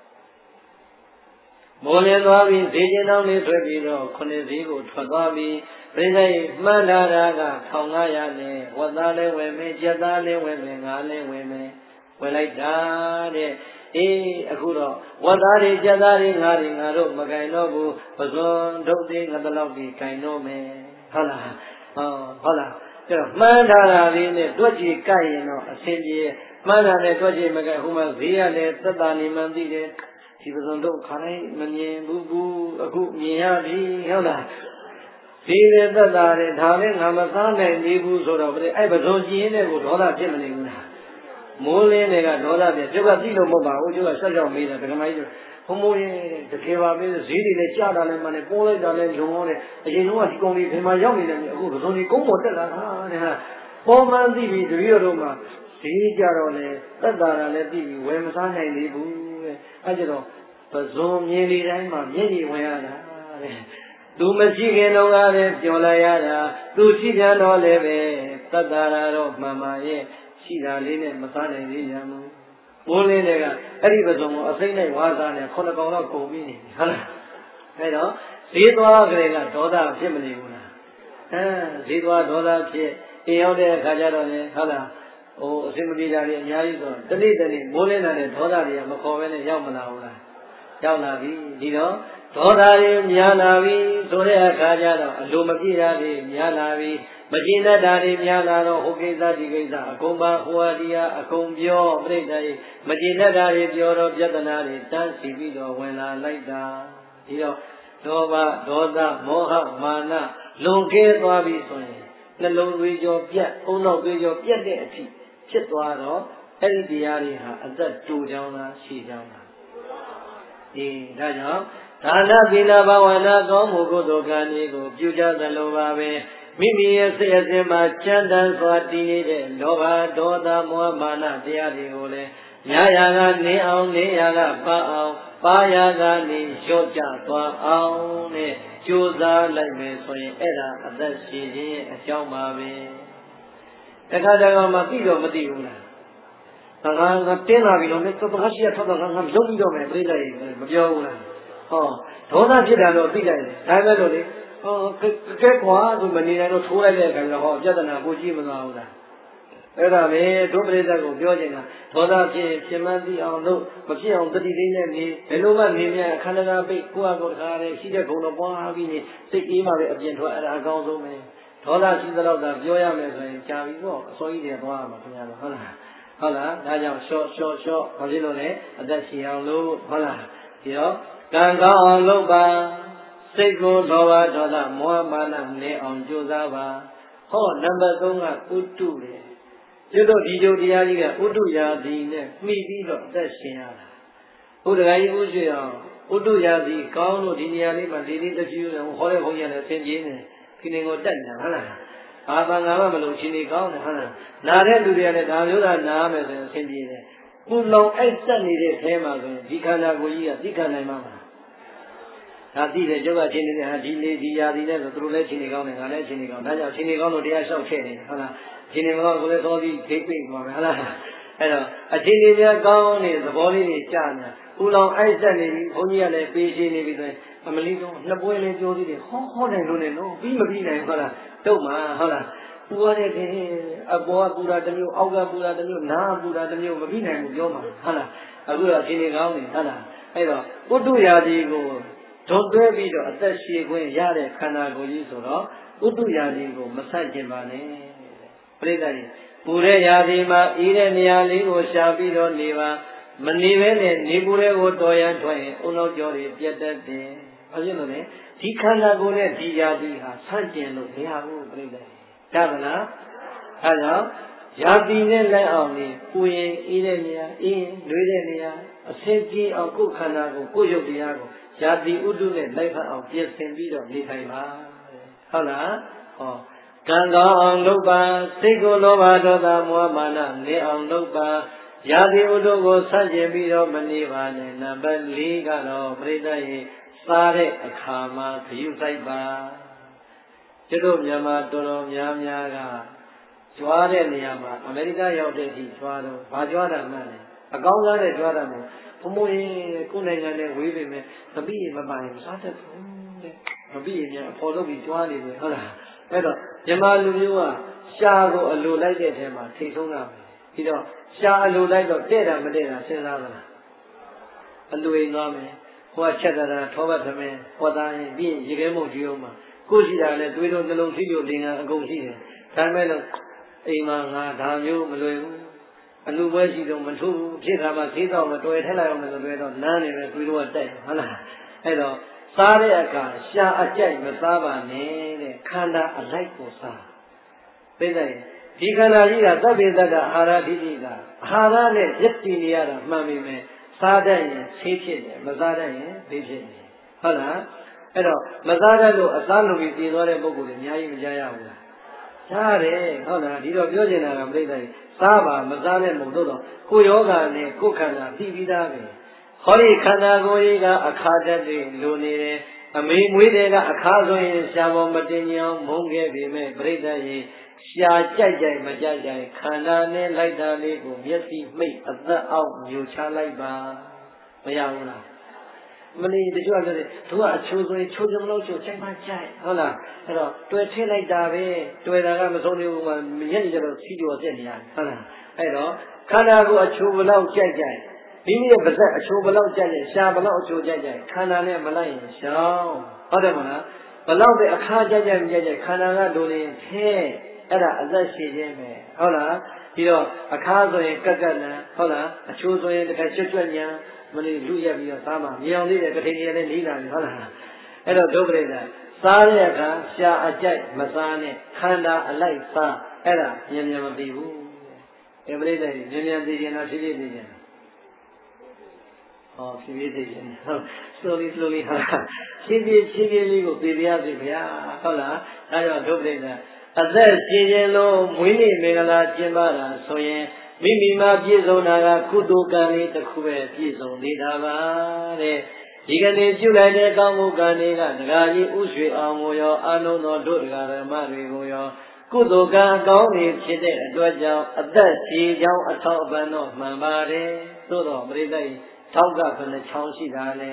မိုးလင်းသွားပြီးဈေးကျင်းတောင်းလေးထွက်ပြီးတော့ခုနှစ်ဈေးကိုထွက်သွားပြီးပြိဿရဲ့မှန်းလာတာက1500နဲ့ဝတ်သားလေးဝင်မယ်ကြက်သားလေးဝင်မယ်ငါးလေးဝင်မယ်ဝင်လိုက်တာတဲ့အေးအခုတော့ဝတ်သားတွေကြက်သားတွေငါးတွေငါတို့မကင်တော့ဘူးပဇွန်ဒုတ်သေးငါတလောက်ကြီးကင်တော့မယ်ဟုတ်လားဟုတ်လားအဲ့တော့မှန်းထားတာလေးနဲ့တွက်ကြည့်ကြိုက်ရင်တော့အဆင်ပြေမှန်းတာနဲ့တွက်ကြည့်မကဟိုမှာဈေးရလဲသက်သာနေမှန်းသိတယ်ဒီပဇွန်တို့ခါတိုင်းမမြင်ဘူးအခုမြင်ရပြီဟုတ်လားဒီလေသက်သာတယ်ဒါလည်းငါမစားနိုင်သေးဘူးဆိုတော့အဲ့ပဇွန်ကြည့်ရင်လည်းကိုဒေါသဖြစ်မနေဘူးလားမိုးလင်းတွေကဒေါသဖြစ်ကျုပ်ကသိလို့မဟုတ်ပါဘူးကျုပ်ကဆက်ကြောက်မေးတယ်ဒကမကြီးဘုံမိုးရင်တကယ်ပါပဲဈေးတွေလည်းကြားတာလည်းမှလည်းပိုးလိုက်တာလည်းလုံအောင်တယ်အရင်တော့ဒီကောင်လေးဒီမှာရောက်နေတယ်အခုပဇွန်ကြီးကုန်းပေါ်တက်လာတာတဲ့ဟာပေါ်မှန်းသိပြီတပည့်တော်မှာဈေးကြတော့လေသက်သာတာလည်းသိပြီဝယ်မစားနိုင်သေးဘူးတဲ့အဲ့ကြတော့ပဇွန်မြင်နေတိုင်းမှာမျက်ရည်ဝင်ရတာတဲ့သူမရှိခင်တော့ကလည်းပြောလိုက်ရတာသူရှိပြန်တော့လည်းပဲသက်သာတာတော့မှန်ပါရဲ့ရှိတာလေးနဲ့မစားနိုင်သေးကြဘူးမိုးလင်းတွေကအဲ့ဒီပဇွန်ကိုအစိမ့်နဲ့ဝါစားနဲ့9ကောင်တော့ကုန်ပြီဟုတ်လားအဲ့တော့ဈေးသွားကြတဲ့ကဒေါသဖြစ်မနေဘူးလားဈေးသွားဒေါသဖြစ်အိမ်ရောက်တဲ့အခါကျတော့လေဟုတ်လားအစိမ့်မပြေတာတွေအများကြီးဆိုတနေ့မိုးလင်းတာနဲ့ဒေါသတွေကမခေါ်ဘဲနဲ့ရောက်မလာဘူးလားရောက်လာပြီဒီတော့ဒေါသတွေများလာပြီဆိုတဲ့အခါကျတော့အလိုမပြည့်တာတွေများလာပြီမကျင်တတ်တာတွေများလာတော့ဟိုကိစ္စဒီကိစ္စအကုန်ပါဟိုဟာဒီဟာအကုန်ပြောပြိတ္တာကြီးမကျင်တတ်တာတွေပြောတော့ပြဿနာတွေတန်းစီပြီးတော့ဝင်လာလိုက်တာဒီတော့ဒေါဘဒေါသမောဟမာနလွန်ကဲသွားပြီဆိုရင်နှလုံးသွေးကြောပြတ်အုံနောက်သွေးကြောပြတ်တဲ့အထိဖြစ်သွားတော့အဲ့ဒီတရားတွေဟာအသက်တူကြောင်းလားရှိကြောင်းလားဒါကြောင့်ဒါနသီလဘာဝနာကောင်းမှုကုသိုလ်ကံတွေကိုပြုကြသလိုပါပဲမိမိရဲ့စိတ်အစဉ်မှာချမ်းသာစွာတည်နေတဲ့လောဘဒေါသမောဟမာနတရားတွေကိုလည်းညာရာကနေအောင်နေရာကပါအောင်ပါရာကနေလျော့ကျသွားအောင်နဲ့ကြိုးစားလိုက်မယ်ဆိုရင်အဲ့ဒါအသက်ရှင်ခြင်းရဲ့အကြောင်းပါပဲတခါတခါမှသိတော့မသိဘူးလားငါတင်းလာပြီလို့တော်တော်ရှိရထွက်တော့ငါလုံးပြီးတော့မယ်ပြိတ္တိမပြောဘူးလားဒေါသဖြစ်တာတော့သိလိုက်တယ်ဒါပဲလို့လေကဲကွာသူမနေနိုင်တော့ထိုးလိုက်တဲ့အခါကျတော့ပြဿနာကိုကြီးမသွားဘူးလားအဲ့ဒါပဲဒုပရိသတ်ကိုပြောချင်တာဒေါသဖြစ်မှန်းသိအောင်လို့မဖြစ်အောင်တတိသိနဲ့နေဘယ်လိုမှနေမြအခန္ဓာပိတ်ကိုယ့်အကောတခါရဲရှိတဲ့ဘုံတော့ပွားပြီးနေစိတ်အေးမှပဲအပြင်ထွက်အဲ့ဒါအကောင်းဆုံးပဲဒေါသရှိသလောက်သာပြောရမယ်ဆိုရင်ကြာပြီပေါ့အစောကြီးတွေသွားရမှာခင်ဗျားတို့ဟုတ်လားဒါကြောင့်ရှော့ဘာဖြစ်လို့လဲအသက်ရှင်အောင်လို့ဟုတ်လားဒီတော့ကံကောင်းအောင်လုပ်ပါစိတ်ကိုလောဘဒေါသမောဟမာနနဲ့အောင်ကြိုးစားပါနံပါတ်3ကဥတုတယ်ကျွတ်ဒီကျုပ်တရားကြီးကဥတုရာသီနဲ့မှီပြီးတော့အသက်ရှင်ရတာဘုရားကြီးဥရှိအောင်ဥတုရာသီကောင်းလို့ဒီနေရာလေးမှာလေးတပြူဟောတဲ့ဘုန်းကြီးလည်းသင်ပြင်းနေဒီနေကိုတက်နေတာဟုတ်လားဘာသာငါမှမလို့ရှင်နေကောင်းတယ်ဟုတ်လားနာတဲ့လူတွေကလည်းဒါမျိုးသာနားမယ်ဆိုရင်အဆင်ပြေတယ်ပူလောင်အိုက်တက်နေတဲ့အဲမှာဆိုရင်ဒီခန္ဓာကိုယ်ကြီးကသိခံနိုင်မှာမလားဒါသိတယ်ကျုပ်ကရှင်နေတယ်ဟာဒီလေဒီရာသီနဲ့ဆိုသူတို့လည်းရှင်နေကောင်းတယ်ငါလည်းရှင်နေကောင်းဒါကြောင့်ရှင်နေကောင်းလို့တရားလျှောက်ခဲ့နေတယ်ဟုတ်လားရှင်နေမကောင်းဆိုလည်းသောပြီးဒိတ်ပိတ်သွားမယ်ဟုတ်လားအဲ့တော့အရှင်နေများကောင်းနေသဘောလေးတွေကြားနေပူလောင်အိုက်တက်နေပြီဘုန်းကြီးကလည်းပေးရှင်းနေပြီဆိုရင်အမလီတော့နှစ်ပွဲလေးပြောသေးတယ်ဟောတယ်လို့နဲ့နော်ပြီးမပြီးနိုင်ဟုတ်လားတုတ်မှာဟုတ်လားပူရတဲ့အပေါ်ကပူတာတစ်မျိုးအောက်ကပူတာတစ်မျိုးနားပူတာတစ်မျိုးမပြီးနိုင်ဘူးပြောမှာဟုတ်လားအခုတော့ရှင်နေကောင်းနေဟုတ်လားအဲ့တော့ပုတ္တရာသီကိုဒုံတွဲပြီးတော့အသက်ရှည်ခွင့်ရတဲ့ခန္ဓာကိုယ်ကြီးဆိုတော့ပုတ္တရာသီကိုမဆက်ကျင်ပါနဲ့ပြိဿကြီးပူတဲ့ရာသီမှာအေးတဲ့နေရာလေးကိုရှာပြီးတော့နေပါမနေဘဲနဲ့နေပူတဲ့ကိုတော်ရန်ထွက်ရင်အုံနောက်ကျော်တွေပြတ်တတ်တယ်ဘာဖြစ်လို့လဲဒီခန္ဓာကိုယ်နဲ့ဒီရာသီဟာဆန့်ကျင်လို့မရဘူးပြိဿကြီးဒါမလားအဲကြောင့်ရာသီနဲ့လိုက်အောင်နေပူရင်အေးတဲ့နေရာအေးရင်နှွေးတဲ့နေရာအဆင်ပြေအောင်ကိုယ်ခန္ဓာကိုကိုယ်ရုပ်တရားကိုရာသီဥတုနဲ့လိုက်ဖက်အောင်ပြင်ဆင်ပြီးတော့နေထိုင်ပါဟုတ်လားကံကောင်းအောင်လုပ်ပါစိတ်ကိုလောဘဒေါသမောဟမာနနေအောင်လုပ်ပါရာသီဥတုကိုဆန့်ကျင်ပြီးတော့မနေပါနဲ့နံပါတ်4ကတော့ပြိဿရဲ့စားတဲ့အခါမှာဂရုစိုက်ပါကျတို့မြန်မာတော်တော်များများကကြွားတဲ့နေရာမှာအမေရိကရောက်တဲ့အထိကြွားတော့ဘာကြွားတာမှလဲအကောင်းစားနဲ့ကြွားတာမဟုတ်ဘုံဘုံရင်ကိုယ်နိုင်ငံနဲ့ဝေးပေမဲ့တပိမပိုင်စားတတ်ဘူးတဲ့တပိရင်အဖော်လုပ်ပြီးကြွားနေတယ်ဟုတ်လားအဲ့တော့မြန်မာလူမျိုးကရှားကိုအလိုလိုက်တဲ့ထဲမှာထိတ်ဆုံးတာပဲပြီးတော့ရှားအလိုလိုက်တော့တဲ့တာမတဲ့တာစဉ်းစားသလားအလွေသွားမယ်ဟိုကချက်တာထောပတ်သမင်းဟောသားရင်ပြီးရေခဲမုံကြည့်အောင်မှာကိုရှိတာနဲ့တွေးတော့နှလုံးထိလို့လင်္ကာအကုန်ရှိတယ်ဒါပေမဲ့လို့အိမ်မှာငါဒါမျိုးမလွယ်ဘူးအလူပွဲရှိတော့မထူးဖြစ်တာမှဈေးတော့မတွေ့ထက်လိုက်အောင်လို့တွေ့တော့နန်းနေပဲတွေးတော့တက်ဟုတ်လားအဲ့တော့စားတဲ့အခါရှာအကြိုက်မစားပါနဲ့တဲ့ခန္ဓာအလိုက်ကိုစားသိတဲ့ဒီခန္ဓာကြီးကသဗ္ဗေတ္တအာဟာရဓိဋ္ဌိကအာဟာရနဲ့ယက်တည်နေရတာမှန်ပြီမယ်စားတတ်ရင်ဆေးဖြစ်တယ်မစားတတ်ရင်ဘေးဖြစ်တယ်ဟုတ်လားအဲ့တော့မစားတတ်လို့အစားလုံးပြီးပြင်သွားတဲ့ပုဂ္ဂိုလ်တွေအများကြီးမကြားရဘူးလားကြားတယ်ဟုတ်လားဒီတော့ပြောချင်တာကပြိဿကြီးစားပါမစားနဲ့မဟုတ်တော့ကိုယ်ယောဂနဲ့ကိုယ်ခန္ဓာသိပြီးသားပဲဟောဒီခန္ဓာကိုယ်ကြီးကအခါတတ်တွေလိုနေတယ်အမေမွေးတဲ့ကအခါဆိုရင်ရှားပေါ်မတင်ကြအောင်မုန်းခဲ့ပေမဲ့ပြိဿကြီးရှားကြိုက်ကြိုက်မကြိုက်ကြိုက်ခန္ဓာနဲ့လိုက်တာလေးကိုမျက်စိမိတ်အသက်အောက်ညှိုချလိုက်ပါမရဘူးလားမလီတချို့ကလည်းသူကအချိုးဆိုရင်ချိုးကြမလို့ချိုးချိန်မှကြိုက်ဟုတ်လားအဲ့တော့တွေ့ထည့်လိုက်တာပဲတွေ့တာကမဆုံးသေးဘူးမှညက်နေကြတော့စီးကြော်တက်နေရတယ်ဟုတ်လားအဲ့တော့ခန္ဓာကိုယ်အချိုးဘလောက်ကြိုက်ကြိုက်မိမိရဲ့ပါဇက်အချိုးဘလောက်ကြိုက်ကြိုက်ရှားဘလောက်အချိုးကြိုက်ကြိုက်ခန္ဓာနဲ့မလိုက်ရင်ရှောင်းဟုတ်တယ်မလားဘလောက်ပဲအခါကြိုက်ကြိုက်မကြိုက်ကြိုက်ခန္ဓာကလိုနေထဲအဲ့ဒါအသက်ရှိခြင်းပဲဟုတ်လားပြီးတော့အခါဆိုရင်ကက်ကက်လန်ဟုတ်လားအချိုးဆိုရင်တခါချွတ်ချွတ်ညာမလေးလူရက်ပြီးတော့စားမှမြောင်လေးတဲ့ကတိတွေလည်းနေလာပြီဟုတ်လားအဲ့တော့ဒုပရိသစားတဲ့အခါရှားအကြိုက်မစားနဲ့ခန္ဓာအလိုက်စားအဲ့ဒါမြန်မြန်မပြီးဘူးအဲ့ပရိသတ်ကြီးမြန်မြန်သိခြင်းလားဖြည်းဖြည်းသိခြင်းလားဟောဖြည်းဖြည်းသိခြင်းဟုတ် slowly ဟာဖြည်းဖြည်းလေးကိုသိပြရစီဗျာဟုတ်လားအဲ့တော့ဒုပရိသအသက်ရှင်ခြင်းလုံးမွေးနေ့မင်္ဂလာကျင်းပတာဆိုရင်မိမိမှာပြည့်စုံတာကကုသိုလ်ကံလေးတစ်ခုပဲပြည့်စုံနေတာပါတဲ့ဒီကနေ့ပြုလိုက်တဲ့ကောင်းမှုကံတွေကဒကာကြီးဥရွှေအောင်ကိုရောအာနုသောတို့ဒကာဓမ္မတွေကိုရောကုသိုလ်ကံအကောင်းတွေဖြစ်တဲ့အတွက်ကြောင့်အသက်ရှင်ကြောင်းအထောက်အပံ့တော့မှန်ပါတယ်သို့တော်ပရိသတ်ထောက်ကဘယ်နှချောင်းရှိတာလဲ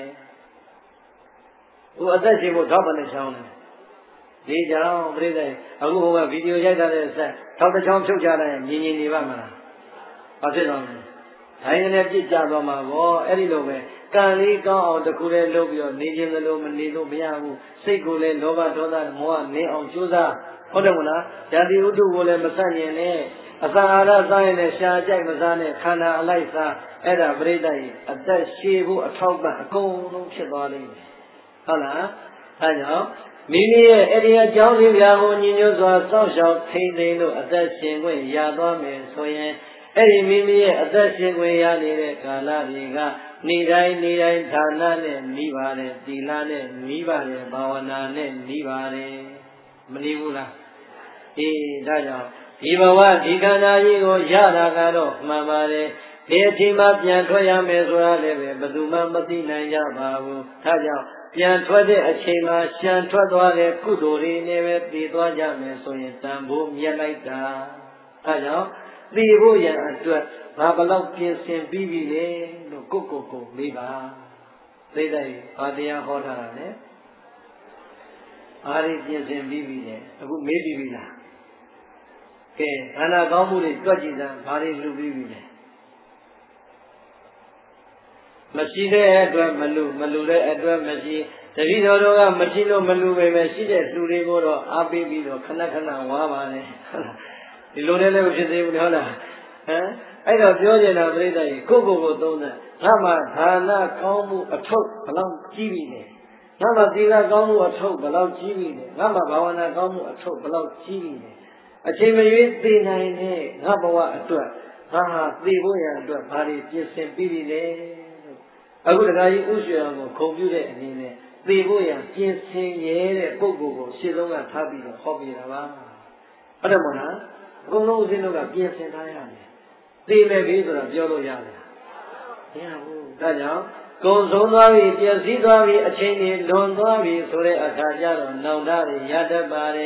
သူအသက်ရှင်ဖို့ထောက်ဘယ်နှချောင်းလဲဒီကြောင့်ပြိဿအခုဟိုကဗီဒီယိုရိုက်ထားတဲ့ဆက်ထောက်တစ်ချောင်းဖြုတ်ချလိုက်ရင်မြင်နေပါမလားဘာဖြစ်တော့လဲဒိုင်းနဲ့ပြစ်ကြသွားမှာပေါ့အဲ့ဒီလိုပဲကံလေးကောင်းအောင်တခုလေးလုပ်ပြီးတော့နေခြင်းလို့မနေလို့မရဘူးစိတ်ကိုလည်းလောဘဒေါသမောဟနေအောင်ကြိုးစားဟုတ်တယ်မလားဇာတိဥဒ္ဓကိုလည်းမဆန့်ကျင်နဲ့အစာအာဟာရစားရင်လည်းရှားကြိုက်မစားနဲ့ခန္ဓာအလိုက်စားအဲ့ဒါပြိဿကြီးအသက်ရှည်ဖို့အထောက်ပံ့အကုန်လုံးဖြစ်သွားလိမ့်မယ်ဟုတ်လားအဲကြောင့်မိမိရဲ့အရိယာကြောင့်ဒီပြာကိုညီညွတ်စွာစောင့်ရှောက်ထိန်းသိမ်းလို့အသက်ရှင်ခွင့်ရသွားမယ်ဆိုရင်အဲ့ဒီမိမိရဲ့အသက်ရှင်ခွင့်ရနေတဲ့ကာလတွေကနေတိုင်းဌာနနဲ့နီးပါတယ်သီလနဲ့နီးပါတယ်ဘာဝနာနဲ့နီးပါတယ်မနီးဘူးလားအေးဒါကြောင့်ဒီဘဝဒီခန္ဓာကြီးကိုရတာကတော့မှန်ပါတယ်ဒီအချိန်မှပြန်ထွက်ရမယ်ဆိုတာလည်းပဲဘယ်သူမှမသိနိုင်ကြပါဘူးဒါကြောင့်ပြန်ထွက်တဲ့အချိန်မှာရှံထွက်သွားတဲ့ကုသိုလ်တွေနဲ့ပဲတည်သွားကြမယ်ဆိုရင်တန်ဖိုးမြတ်လိုက်တာအဲကြောင့်တည်ဖို့ရန်အတွက်ဘာဘလောက်ပြင်ဆင်ပြီးပြီလေလို့ကိုမေးပါသိတဲ့ဘာတရားဟောထားတာလဲအားရပြင်ဆင်ပြီးပြီလေအခုမေးပြီးပြီလားကဲခန္ဓာကောင်းမှုတွေတွက်ကြည့်စမ်းဘာတွေလှူပြီးပြီလဲမရှိတဲ့အတွက်မလူတဲ့အတွက်မရှိတတိတော်တို့ကမရှိလို့မလူပဲရှိတဲ့လူတွေကိုတော့အားပေးပြီးတော့ခဏဝါပါတယ်ဒီလိုနဲ့လည်းမဖြစ်သေးဘူးဟုတ်လားဟမ်အဲ့တော့ပြောချင်တာပြိဿကြီးကိုသုံးတဲ့ငါမှဒါနကောင်းမှုအထုပ်ဘလောက်ကြီးပြီလဲငါမှသီလကောင်းမှုအထုပ်ဘလောက်ကြီးပြီလဲငါမှဘာဝနာကောင်းမှုအထုပ်ဘလောက်ကြီးပြီလဲအချိန်မရွေးသိနိုင်တဲ့ငါဘဝအတွက်ငါဟာသိဖို့ရအတွက်ဘာတွေပြင်ဆင်ပြီးပြီလဲအခုတခါကြီးဥရွှေအောင်ကိုခုံပြတဲ့အနေနဲ့သိဖို့ရပြင်ဆင်ရဲတဲ့ပုဂ္ဂိုလ်ကိုရှင်းလုံးကထားပြီးတော့ဟောပြတာပါဟုတ်တယ်မဟုတ်လားအကုန်လုံးဦးဇင်းတို့ကပြင်ဆင်ထားရတယ်သိမယ်ပြီဆိုတာပြောလို့ရတယ်မရဘူးဒါကြောင့်ကုံဆုံးသွားပြီပြည့်စည်သွားပြီအချိန်ကြီးလွန်သွားပြီဆိုတဲ့အခါကျတော့နောင်တတွေရတတ်ပါတယ်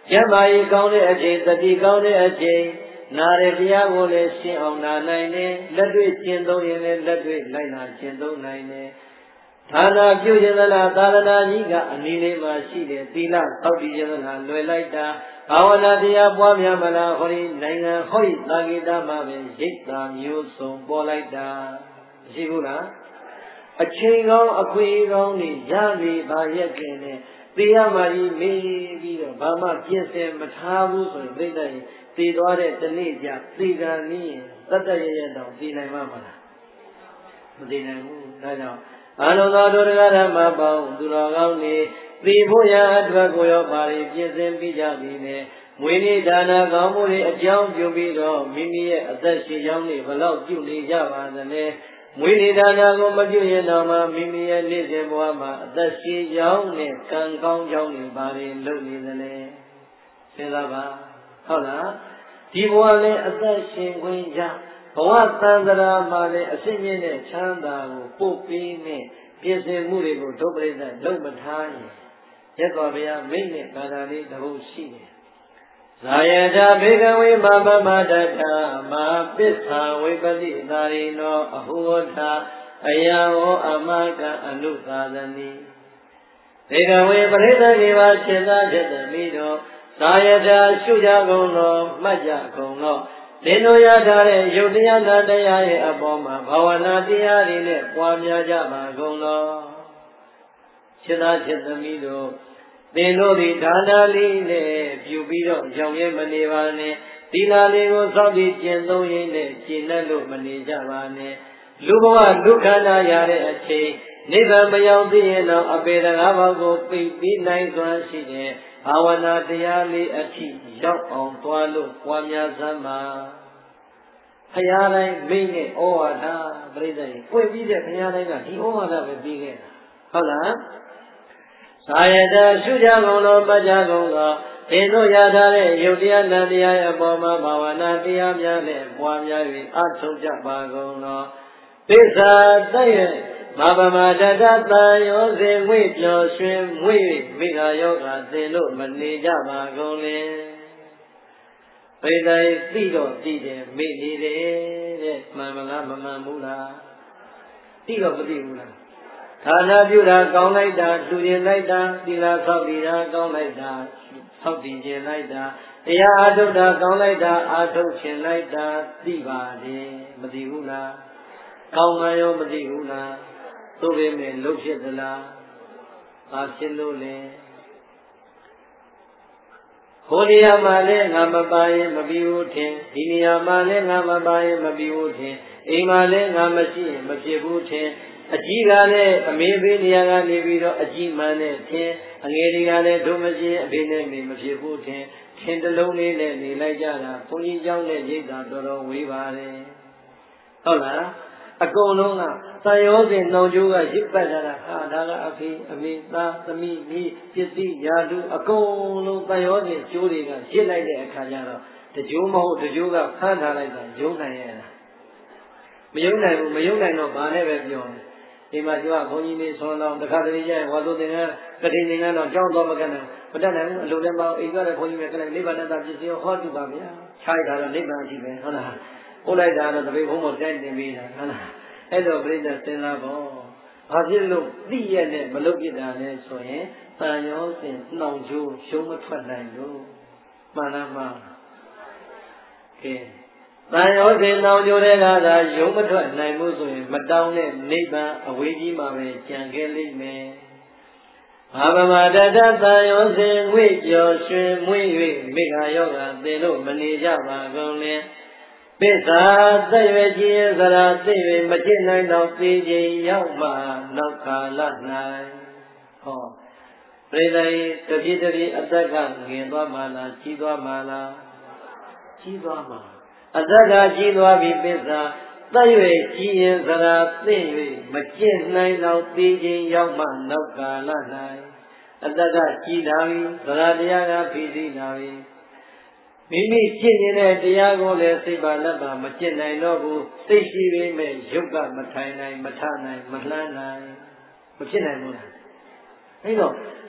ကျမ်းမာရေးကောင်းတဲ့အချိန်တတိကောင်းတဲ့အချိန်နာရတရားကိုလည်းရှင်းအောင်နာနိုင်တယ်လက်တွေ့ကျင့်သုံးရင်လည်းလက်တွေ့လိုက်နာကျင့်သုံးနိုင်တယ်ဌာနပြုခြင်းသလားသာသနာကြီးကအနည်းလေးမှရှိတယ်သီလသောက်တည်ခြင်းသလားလွယ်လိုက်တာဘာဝနာတရားပွားများမလားဟောဒီနိုင်ငံဟောဒီသာဂိတမှာပဲရိတ်တာမျိုးစုံပေါ်လိုက်တာရှိဘူးလားအချိန်ကောင်းအခွင့်အရေးကောင်းတွေရနေပါရဲ့ခင်နဲ့သေရမှာကြီးမေးပြီးတော့ဘာမှပြင်ဆင်မထားဘူးဆိုရင်ပြိတ္တရင်သေသွားတဲ့တနေ့ကျသေကံနည်းရင်တတ်တရရတောင်သေနိုင်မှာမလားမသေနိုင်ဘူးဒါကြောင့်အာနုသောတို့တရားဓမ္မပေါင်းသူတော်ကောင်းနေသေဖို့ရအတွက်ကိုရောပါရီပြင်ဆင်ပြီးကြပြီနဲ့မွေးနေ့ဒါနကောင်းမှုတွေအကြောင်းပြုပြီးတော့မိမိရဲ့အသက်ရှင်ကြောင်းတွေဘလောက်ပြုနေကြပါသလဲမွေးနေ့ဒါနကိုမပြုရင်တော့မှမိမိရဲ့နေ့စဉ်ဘဝမှာအသက်ရှင်ကြောင်းနဲ့ကံကောင်းကြောင်းတွေပါရီလုပ်နေသလဲစဉ်းစားပါဟုတ်လားဒီဘဝလည်းအသက်ရှင်ခွင့်ရဘဝတန်ត្រာမှာလည်းအစစ်မြင့်တဲ့ချမ်းသာကိုပို့ပေးနဲ့ပြင်ဆင်မှုတွေကိုဒုပရိသတ်လုံးမထားရင်ရသော်ဗျာမိတ်နဲ့ဘာသာလေးတဟုရှိတယ်ဇာယတာဘေကဝေမမမတတမာပစ္ဆာဝိပတိသာရိနောအဟုဝထာအယဝောအမကအနုသာသနိဘေကဝေပရိသတ်ဒီပါစေတဖြစ်သမီးတို့ဇာယတာရှုကြကုန်သောမှတ်ကြကုန်သောသင်တို့ရထားတဲ့ယုတ်တရားနာတရားရဲ့အပေါ်မှာဘာဝနာတရားတွေနဲ့ပွားများကြပါကုန်သောစေတဖြစ်သမီးတို့သင်တို့ဒီဒါနလေးနဲ့ပြုပြီးတော့ကြောင်ရဲမနေပါနဲ့သီလလေးကိုစောင့်တည်ကျင့်သုံးရင်းနဲ့ကျင့်တတ်လို့မနေကြပါနဲ့လူဘဝဒုက္ခနာရတဲ့အချိန်နိဗ္ဗာန်မရောက်သေးရင်တော့အပေတကားဘောက်ကိုပိတ်ပြီးနိုင်စွာရှိတဲ့ဘာဝနာတရားလေးအထိရောက်အောင်သွားလို့ပွားများစမ်းပါဘုရားတိုင်းမိတ်နဲ့ဩဝါဒပြိဿကြီးပွင့်ပြီးတဲ့ဘုရားတိုင်းကဒီဩဝါဒပဲပြီးခဲ့တာဟုတ်လားသာယတရှုကြကုန်လို့မှတ်ကြကုန်သောသင်တို့ရထားတဲ့ယုတ်တရားနံတရားရဲ့အပေါ်မှာဘာဝနာတရားများနဲ့ပွားများ၍အထောက်ကြပါကုန်သောသစ္စာတည့်ရဲ့မဗမာတတတန်ရောစဉ်ငွေ့ပျော်ရွှင်မွေ့မိဂါယောဂသင်တို့မနေကြပါကုန်လေပရိသတ်သိတော့သိတယ်မေ့နေတယ်တဲ့မှန်မလားမမှန်ဘူးလားသိတော့မသိဘူးလားဌာနပြုတာကောင်းလိုက်တာလူကျင်လိုက်တာသီလဆောက်တည်တာကောင်းလိုက်တာဆောက်တည်ခြင်းလိုက်တာတရားအားထုတ်တာကောင်းလိုက်တာအားထုတ်ခြင်းလိုက်တာသိပါတယ်မသိဘူးလားကောင်းမှရောမသိဘူးလားသို့ပေမဲ့လှုပ်ဖြစ်သလားဘာဖြစ်လို့လဲဟိုနေရာမှာလည်းငါမပါရင်မပြီးဘူးထင်ဒီနေရာမှာလည်းငါမပါရင်မပြီးဘူးထင်အိမ်မှာလည်းငါမရှိရင်မဖြစ်ဘူးထင်အကြီးကလည်းအမေဖေးနေရာကနေပြီးတော့အကြီးမှန်နဲ့ထင်အငယ်တွေကလည်းတို့မရှိရင်အဖေနဲ့မေမဖြစ်ဘူးထင်ထင်တစ်လုံးလေးနဲ့နေလိုက်ကြတာဘုန်းကြီးเจ้าနဲ့ရိတ်တာတော်တော်ဝေးပါတယ်ဟုတ်လားအကုန်လုံးကသံယောဇဉ်နှောင်ကြိုးကရစ်ပတ်လာတာဟာဒါကအဖေအမေသားသမီးမိပစ္စည်းယာတုအကုန်လုံးသံယောဇဉ်ကျိုးတွေကရစ်လိုက်တဲ့အခါကျတော့တကြိုးမဟုတ်တကြိုးကဖမ်းထားလိုက်တာယုံနိုင်ရဲ့လားမယုံနိုင်ဘူးမယုံနိုင်တော့ဘာနဲ့ပဲပြောတယ်ဒီမှာကျတော့ဘုန်းကြီးနေဆွမ်းတော့တခါတလေကျရင်ဝါသုသင်္ကန်းကတိသင်္ကန်းတော့ကြောင်းတော့မကနိုင်မတတ်နိုင်ဘူးအလိုလည်းမအောင်အိမ်ကလည်းဘုန်းကြီးပဲကလည်းနိဗ္ဗာန်တပစ္စည်းဟောတူပါဗျာခြားရတာတော့နိဗ္ဗာန်ရှိပဲဟုတ်လားဟုတ်လိုက်တာတော့တပိတ်ဘုံပေါ်တိုက်နေပြီဟုတ်လားအဲ့တော့ပြိဿစဉ်းစားပေါ့ဘာဖြစ်လို့သိရနဲ့မလုပ်ပြတာလဲဆိုရင်တန်ရောစင်နှောင်ကြိုးရှုံးမထွက်နိုင်လို့မှန်လားမှန်ကဲတန်ရောစင်နှောင်ကြိုးတွေကသာယုံမထွက်နိုင်မှုဆိုရင်မတောင်းတဲ့နိဗ္ဗာန်အဝေးကြီးမှာပဲကြံခဲ့လိမ့်မယ်ဘာဗမာတတတန်ရောစင်ငွေ့ကျော်ရွှင်မွေ့၍မိဂါယောဂသင်တို့မနေကြပါကုန်လင်ပစ္စာသက်ရွယ်ခြင်းစရာသိ၍မကျင့်နိုင်တော့သိခြင်းရောက်မှနောက်ကာလ၌ဟောပြိဿရေတပြည့်တပြည့်အသက်ကငင်သွားမှလားကြီးသွားမှလားကြီးသွားမှအသက်ကကြီးသွားပြီပစ္စာသက်ရွယ်ခြင်းစရာသိ၍မကျင့်နိုင်တော့သိခြင်းရောက်မှနောက်ကာလ၌အသက်ကကြီးလာပြီစရာတရားကဖိစီးလာပြီမိမိကျင့်နေတဲ့တရားကိုလည်းစိတ်ပါလက်ပါမကျင့်နိုင်တော့ဘူးစိတ်ရှိပေမဲ့ရုပ်ကမထိုင်နိုင်မထနိုင်မလှမ်းနိုင်မဖြစ်နိုင်ဘူးလားအဲ့တော့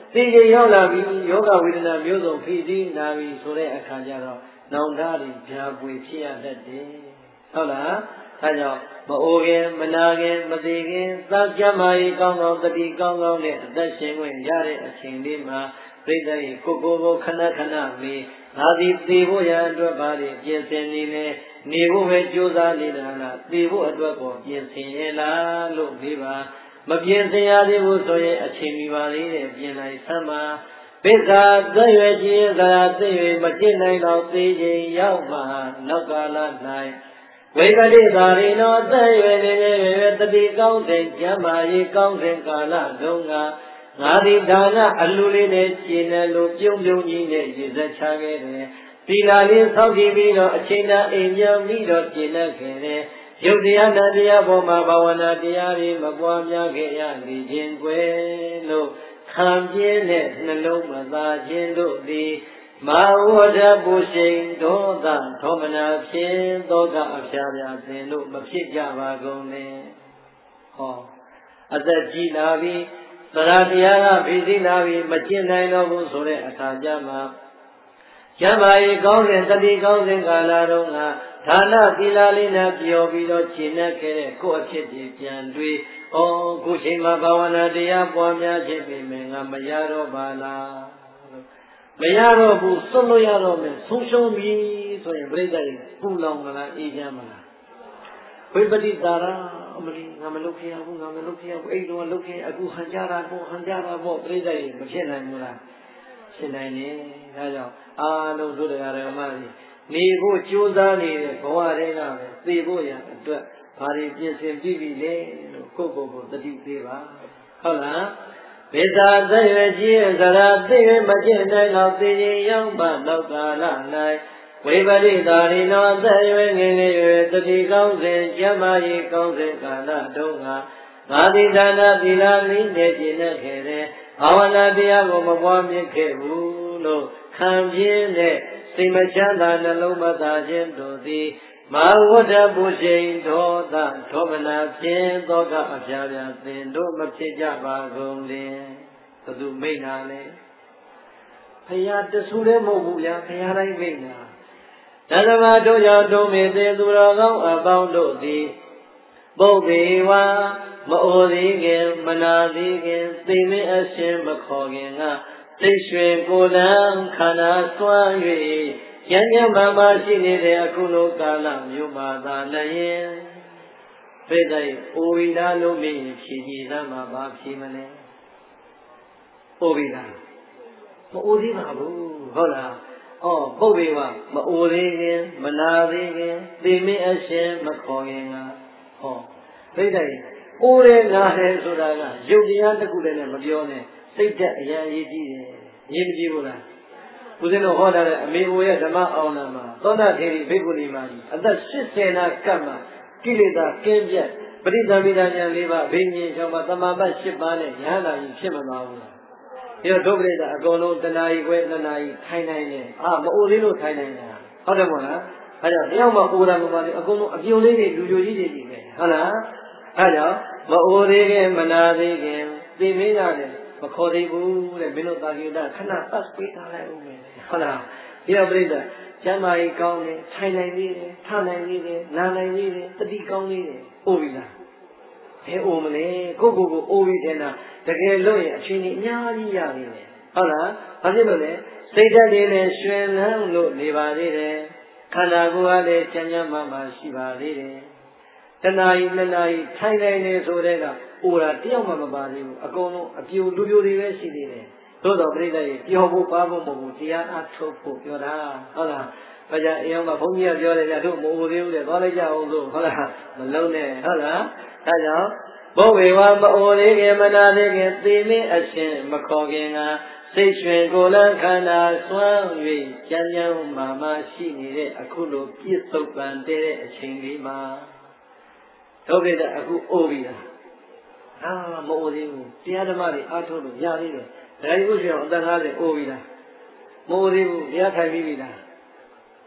သိကြရောက်လာပြီးယောဂဝေဒနာမျိုးစုံဖိစီးလာပြီးဆိုတဲ့အခါကျတော့နောင်တတွေဖြာပွေဖြစ်ရတတ်တယ်ဟုတ်လားဒါကြောင့်မအိုခင်မနာခင်မသေးခင်သာကြမ်းမာရေးကောင်းကောင်းတတိကောင်းကောင်းနဲ့အသက်ရှင်ခွင့်ရတဲ့အချိန်လေးမှာပြိတ္တိကိုခဏခဏမေးငါသည်သေဖို့ရန်အတွက်ပါလေပြင်ဆင်နေလေနေဖို့ပဲကြိုးစားနေတာလားသေဖို့အတွက်ကိုပြင်ဆင်ရဲ့လားလို့မေးပါမပြင်ဆင်ရသေးဘူးဆိုရင်အချိန်မီပါသေးတယ်ပြင်လိုက်ဆမ်းပါပိဿာသက်ရွယ်ခြင်းသာသိ၍မကျင့်နိုင်တော့သေခြင်းရောက်မှနောက်ကာလ၌ဝိပတိသာရိနောသက်ရွယ်နေတတိကောင်းစဉ်ကျမ်းမာရေးကောင်းစဉ်ကာလတုန်းကငါသည်ဒါနအလှလေးနဲ့ကျင့်တယ်လို့ပြုံးကြီးနဲ့ရည်သက်ချခဲ့တယ်သီလလေးဆောက်တည်ပြီးတော့အချိန်တန်အိမ်ပြောင်းပြီးတော့ကျင့်တတ်ခဲ့တယ်ယုတ်တရားနဲ့တရားပေါ်မှာဘာဝနာတရားတွေမပွားများခဲ့ရလေခြင်းကွယ်လို့ခံပြင်းတဲ့နှလုံးမသာခြင်းတို့သည်မာဝဒပူရှိန်ဒေါသဒေါမနာဖြင့်သောကအဖျားပြသင်တို့မဖြစ်ကြပါကုန်နဲ့ဟောအသက်ကြီးလာပြီးသရတရားကဖိစီးလာပြီးမကျင့်နိုင်တော့ဘူးဆိုတဲ့အခါကျမှကျမ်းမာရေးကောင်းစဉ်တတိကောင်းစဉ်ကာလတုန်းကဌာနသီလလေးနဲ့ပြောပြီးတော့ကျင့်ခဲ့တဲ့ကိုယ့်အဖြစ်ကြီးပြန်တွေးခုချိန်မှာဘာဝနာတရားပွားများခြင်းပြင်မယ်ငါမရတော့ပါလားမရတော့ဘူးစွန့်လို့ရတော့မယ်ဆုံးရှုံးပြီဆိုရင်ပြိဿကြီးပူလောင်မလားအေးချမ်းမလားဝိပတိတာရအမလီငါမလုပ်ခဲ့ရဘူးအဲ့တော့လုပ်ခဲ့အခုဟန်ကြတာပေါ့ပြိဿကြီးမဖြစ်နိုင်ဘူးလားဖြစ်နိုင်တယ်ဒါကြောင့်အားလုံးသုတရားဓမ္မတွေနေဖို့ကြိုးစားနေတဲ့ဘဝတွေကပဲသိဖို့ရအတွက်ဘာတွေပြင်ဆင်ပြီးပြီလဲလို့ကိုယ်သတိပေးပါဟုတ်လားမေတ္တာသက်ရွယ်ကြီးသရာသိ၍မကျင့်နိုင်တော့သိရင်ရောက်မှနောက်ကာလ၌ဝိပရိသာရိနောသက်ရွယ်ငယ်၍တတိကောင်းစဉ်ကျမ်းမာရေးကောင်းစဉ်ကာလတုန်းကငါသည်ဒါနသီလလေးနဲ့ကျင့်ခဲ့တယ်ဘာဝနာတရားကိုမပွားမြင်ခဲ့ဘူးလို့ခံပြင်းတဲ့စိတ်မချမ်းသာနှလုံးမသာခြင်းတို့သည်မာဝဒပူရှိန်ဒေါသဒေါမနာဖြင့်သောကအဖျားပြသင်တို့မဖြစ်ကြပါကုန်လေဘသူမိတ်နာလဲဘုရားတဆူလည်းမဟုတ်ဘူးဗျာဘုရားတိုင်းမိတ်နာဓမ္မတို့ကြောင့်ဒုမေသေးသူတော်ကောင်းအပေါင်းတို့သည်ပုဗ္ဗေဝါမအိုသေးခင်မနာသေးခင်သိမင်းအရှင်မခေါ်ခင်ကသိရွှေကိုယ်တန်းခန္ဓာစွမ်း၍ဉာဏ်ဉာဏ်မှမရှိနေတဲ့အခုလိုကာလမျိုးမှာသာလည်းပြိတ္တိအိုဝိဒါလို့မင်းဖြည်ကြည်သမ်းမှာပါဖြည်မလဲအိုဝိဒါမအိုသေးပါဘူးဟုတ်လားပုဗ္ဗေဝမအိုသေးခင်မနာသေးခင်သိမင်းအရှင်မခေါ်ခင်ကပြိတ္တိအိုးတယ်နားတယ်ဆိုတာကယုတ်တရားတစ်ခုတည်းနဲ့မပြောနဲ့စိတ်ဓာတ်အရင်အရေးကြီးတယ်အရေးမကြီးဘူးလားဦးဇင်းတို့ဟောထားတဲ့အမေအိုရဲ့ဓမ္မအောင်နာမှာသောဏထေရီဘိက္ခုနီမှာအသက်80နာကပ်မှာကိလေသာကင်းပြတ်ပရိသမီဒာဉာဏ်၄ပါးဘိညာဉ်၆ပါးသမာပတ်၈ပါးနဲ့ရဟန္တာကြီးဖြစ်မသွားဘူးလားဒီတော့ဒုက္ခရိတာအကုန်လုံးတဏှာကြီးခွဲ2နာရီထိုင်နိုင်တယ်မအိုသေးလို့ထိုင်နိုင်တာဟုတ်တယ်မို့လားအဲကြောင့်တယောက်မှအိုတာမပါဘူးအကုန်လုံးအပြုံလေးတွေလူလူကြီးတွေကြီးပဲဟုတ်လားအဲကြောင့်မအိုသေးခင်မနာသေးခင်သိမင်းရတယ်မခေါ်သေးဘူးတဲ့မင်းတို့တာကိတာခဏပတ်ပေးထားလိုက်ဦးမယ်ဟုတ်လားဒီတော့ပြိဿကျမ်းမာရေးကောင်းတယ်ထိုင်နိုင်သေးတယ်ထနိုင်သေးတယ်နားနိုင်သေးတယ်တတိကောင်းသေးတယ်အိုပြီလားဘယ်အိုမလဲကိုအိုပြီတဲ့နာတကယ်လို့ရင်အချိန်ကြီးအများကြီးရနေတယ်ဟုတ်လားဘာဖြစ်လို့လဲစိတ်ဓာတ်တွေလည်းရွှင်လန်းလို့နေပါသေးတယ်ခန္ဓာကိုယ်ကလည်းချမ်းချမ်းသာသာရှိပါသေးတယ်တဏှာကြီး2နာရီထိုင်နိုင်နေဆိုတဲ့ကအိုတာတယောက်မှမပါသေးဘူးအကုန်လုံးအပြူလူပြိုတွေပဲရှိသေးတယ်သို့တော်ပြိဿရေပျော်ဖို့ပါဖို့မဟုတ်ဘူးတရားအထုတ်ဖို့ပြောတာဟုတ်လားဘာကြောင့်အရင်ကဘုန်းကြီးကပြောတယ်ဗျာတို့မအိုသေးဘူးလေသွားလိုက်ကြအောင်လို့ဟုတ်လားမလုံးနဲ့ဟုတ်လားအဲကြောင့်ဘုဝေဝမအိုသေးခင်မနာသေးခင်သေမင်းအရှင်မခေါ်ခင်ကစိတ်ရွှင်ကိုယ်လန်းခန္ဓာစွမ်း၍ကျမ်းကျမ်းမာမရှိနေတဲ့အခုလိုပြည့်စုံပန်တဲ့အချိန်လေးမှာဒုက္ခတဲ့အခုအိုပြီလားမအိုသေးဘူးတရားဓမ္မတွေအားထုတ်လို့ရသေးတယ်ဒါကြီးဥစ္စာအသက်50အိုပြီလားမအိုသေးဘူးတရားထိုင်ပြီးပြီလားမအိုသေးဘူးဘယ်လိုအိုမလဲကိုယ့်ကိုယ်ကိုအိုပြီးတဲ့နာစိတ်ရွှင်ကိုယ်လန်းခန္ဓာစွမ်း၍ကျမ်းကျမ်းမာမရှိနေတဲ့အခုလိုပြည့်စုံပန်တဲ့အချိန်လေးမှာဒုက္ခတဲ့အခုအိုပြီလားမအိုသေးဘူးတရားဓမ္မတွေအားထုတ်လို့ရသေးတယ်ဒါကြီးဥစ္စာအသက်50အိုပြီလား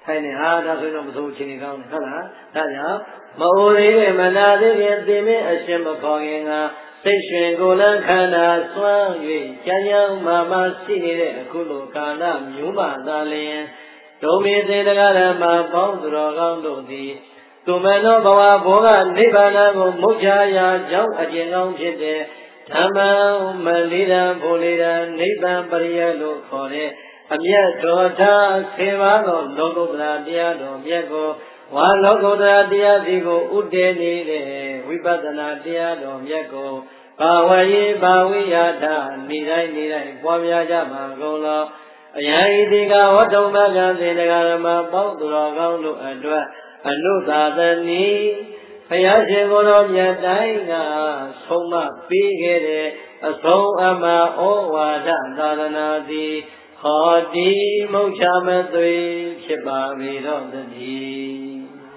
ထိုင်နေဟာဒါဆိုရင်တော့မစိုးချင်းနေကောင်းတယ်ဟုတ်လားဒါကြောင့်မအိုသေးခင်မနာသေးခင်သင်မင်းအရှင်မခေါ်ခင်ကစိတ်ရှင်ကိုယ်လန်းခန္ဓာစွမ်း၍ကြာကြာမှရှိနေတဲ့အခုလိုကာလမျိုးမှသာလျှင်ဒုံမင်းစေတကားဓမ္မပေါင်းသူတော်ကောင်းတို့သည်သူမနောဘဝဘောဂနိဗ္ဗာန်ကိုမုတ်ချရာကြောင့်အကျဉ်းကောင်းဖြစ်တဲ့ဓမ္မမလေးတံဘုလေးတံနိဗ္ဗာန်ပရိယလို့ခေါ်တဲ့အမြတ်တော်ထားဆေပါသောလောကုတ္တရာတရားတော်မြတ်ကိုဝါလောကုတ္တရာတရားစီကိုဥတည်နေတဲ့ဝိပဿနာတရားတော်မြတ်ကိုဘာဝယေဘာဝိယထာနေတိုင်းပွားများကြပါကုန်လောအယံဤဒီကဝတ္ထုမကံသေတကာရမပေါင်းသူတော်ကောင်းတို့အတွက်အနုသာသနီဘုရားရှင်ကိုယ်တော်မြတ်တိုင်းကဆုံးမပေးခဲ့တဲ့အဆုံးအမဩဝါဒသာသနာသည်ဟောတိမုတ်ချမသွေဖြစ်ပါပေတော့တည်း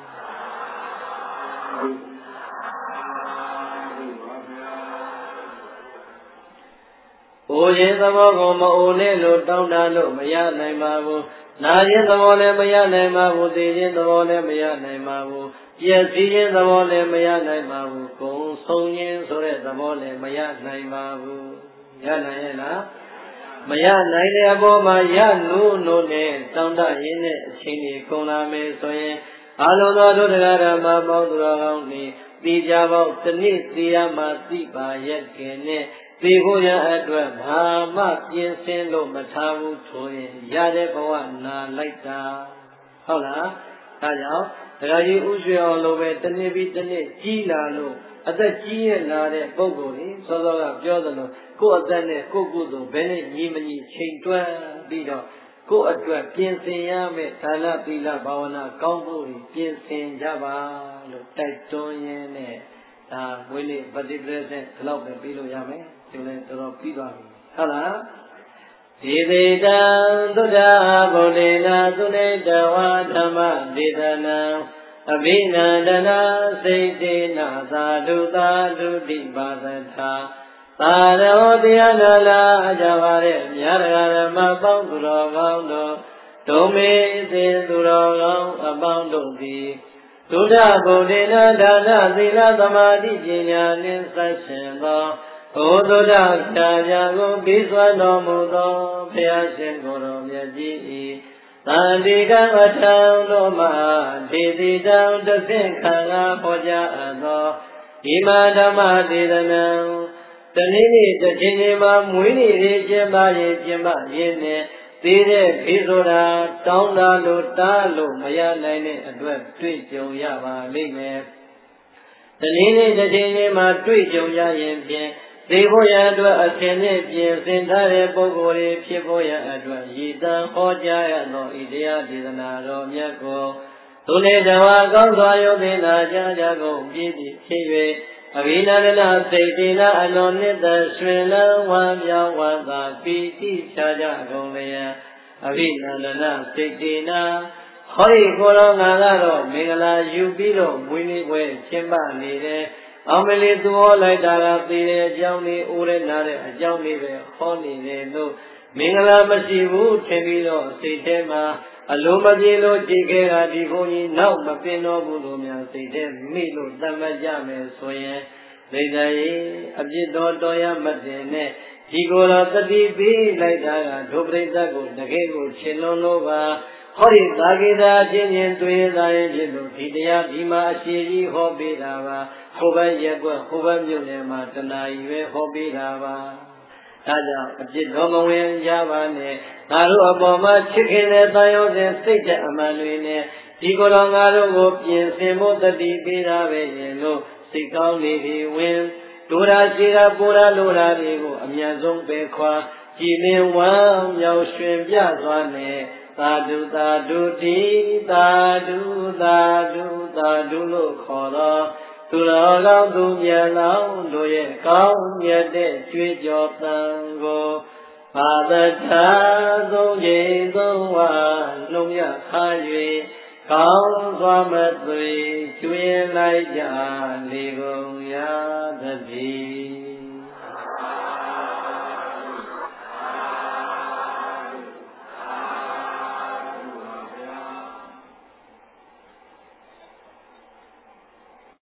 အိုရင်သဘောကိုမအိုနဲ့လို့တောင်းတလို့မရနိုင်ပါဘူးနာခြင်းသဘောလည်းမရနိုင်ပါဘူးသိခြင်းသဘောလည်းမရနိုင်ပါဘူးပြည့်စည်ခြင်းသဘောလည်းမရနိုင်ပါဘူးကုံဆုံးခြင်းဆိုတဲ့သဘောလည်းမရနိုင်ပါဘူးရနိုင်ရဲ့လားမရနိုင်တဲ့အပေါ်မှာရနိုးနဲ့တောင်းတရင်းနဲ့အချိန်ကြီးကုန်လာမယ်ဆိုရင်အလုံးသောတို့တရားဓမ္မပေါင်းသူတော်ကောင်းတွေသိကြပေါ့တနည်းသိရမှသိပါရဲ့ခင်နဲ့သိဖို့ရအတွက်ဘာမှပြင်ဆင်လို့မထားဘူးဆိုရင်ရတဲ့ဘဝနာလိုက်တာဟုတ်လားဒါကြောင့်တရားကြီးဥရွှေအောင်လို့ပဲတနေ့ပြီးတနေ့ကြီးလာလို့အသက်ကြီးရလာတဲ့ပုဂ္ဂိုလ်ကြီးစောစောကပြောသလိုကိုယ့်အသက်နဲ့ကိုယ့်ကုသိုလ်ဘယ်နဲ့ညီမညီချိန်တွန်းပြီးတော့ကိုယ့်အတွက်ပြင်ဆင်ရမယ့်ဒါနသီလဘာဝနာကောင်းဖို့ပြင်ဆင်ကြပါလို့တိုက်တွန်းရင်းနဲ့ဒါဝိလိပฏิပရိသေဒီလောက်ပဲပြီးလို့ရမယ်ဒီလည်းတော်တော်ပြီးသွားပြီဟုတ်လားဒီသေတံသုဒ္ဓဗုဒ္ဓေနာသုနေတဝါဓမ္မဒေသနာအဘိနန္ဒနာစိတ်တေနာသာဓုသာဓုတိပါသထာသာရောတရားနာလာကြပါတဲ့မြတ်ဓမ္မပေါင်းသူတော်ကောင်းတို့ဒုမေသေသူတော်ကောင်းအပေါင်းတို့သည်သုဒ္ဓဗုဒ္ဓေနာဒါနသီလသမာဓိပညာနှင့်ဆက်ရှင်သောဘုသုဒ္ဓဆရာများကိုပြီးစွမ်းတော်မူသောဘုရားရှင်ကိုယ်တော်မြတ်ကြီး၏သန္တိကံအထံတို့မှဒေတိတံတဆင့်ခံလာဟောကြားအပ်သောဣမဓမ္မဒေသနာတနေ့နေ့တစ်ချိန်ချိန်မှာမွေးနေ့တွေကျင်းပရင်းနဲ့သေးတဲ့ဖေးဆိုတာတောင်းတာလို့တားလို့မရနိုင်တဲ့အတွက်တွေ့ကြုံရပါလိမ့်မယ်တနေ့နေ့တစ်ချိန်ချိန်မှာတွေ့ကြုံရရင်ဖြင့်သေဖို့ရအတွက်အစဉ်နဲ့ပြင်ဆင်ထားတဲ့ပုဂ္ဂိုလ်တွေဖြစ်ဖို့ရအတွက်ရည်တံဟောကြားရသောဤတရားဒေသနာတော်မြတ်ကိုသူနေတဝါကောင်းစွာယုံသိနာကြားကြကုန်ပြည့်ဖြစ်၍အဘိနန္ဒနာစိတ်တေနာအလွန်နှစ်သက်ရွှင်လန်းဝမ်းမြောက်ဝမ်းသာပီတိချကြကုန်လျက်အဘိနန္ဒနာစိတ်တေနာဟောဒီကိုယ်တော်ငါကတော့မင်္ဂလာယူပြီးတော့မွေးနေ့ပွဲကျင်းပနေတယ်အောင်မလေးသူဟောလိုက်တာကသိတဲ့အကြောင်းလေးအိုးရဲနာတဲ့အကြောင်းလေးပဲဟောနေတယ်လို့မင်္ဂလာမရှိဘူးထင်ပြီးတော့စိတ်ထဲမှာအလိုမပြေလို့ကြည်ခဲ့တာဒီဘုန်းကြီးနောက်မပင်တော့ဘူးလို့များစိတ်ထဲမိလို့တတ်မှတ်ကြမယ်ဆိုရင်ဒိဋ္ဌိအပြစ်တော်ရမတင်နဲ့ဒီကိုယ်တော်တတိပေးလိုက်တာကဒုပရိသတ်ကိုတကယ်ကိုရှင်လွန်လို့ပါဟောဒီသာဂေတာချင်းချင်းတွေ့သာရင်ဖြစ်လို့ဒီတရားဒီမှာအရှိကြီးဟောပေးတာပါဟိုဘက်ရက်ကွက်ဟိုဘက်မြို့နယ်မှာတဏှာကြီးပဲဟောပေးတာပါဒါကြောင့်အပြစ်တော်မဝင်ကြပါနဲ့ငါတို့အပေါ်မှာချစ်ခင်တဲ့တန်ရုံးစဉ်စိတ်တဲ့အမှန်တွေနဲ့ဒီကိုယ်တော်ငါတို့ကိုပြင်ဆင်ဖို့တတိပေးတာပဲရင်လို့စိတ်ကောင်းနေပြီဝင်ဒိုရာရှိတာပူရာလိုရာတွေကိုအမြန်ဆုံးပဲခွာကြည်လင်ဝမ်းမြောက်ရွှင်ပြစွာနဲ့သာဓုသာဓုတိသာဓုသာဓုသာဓုလို့ခေါ်တော့သူတော်ကောင်းသူမြတ်လောင်းတို့ရဲ့ကောင်းမြတ်တဲ့ကြွေးကြော်သံကိုဘာသာသာသုံးချိန်သုံးဝနှုံရခါ၍ကောင်းစွာမသွေကျွေးလိုက်ကြလေကုန်ရသတည်း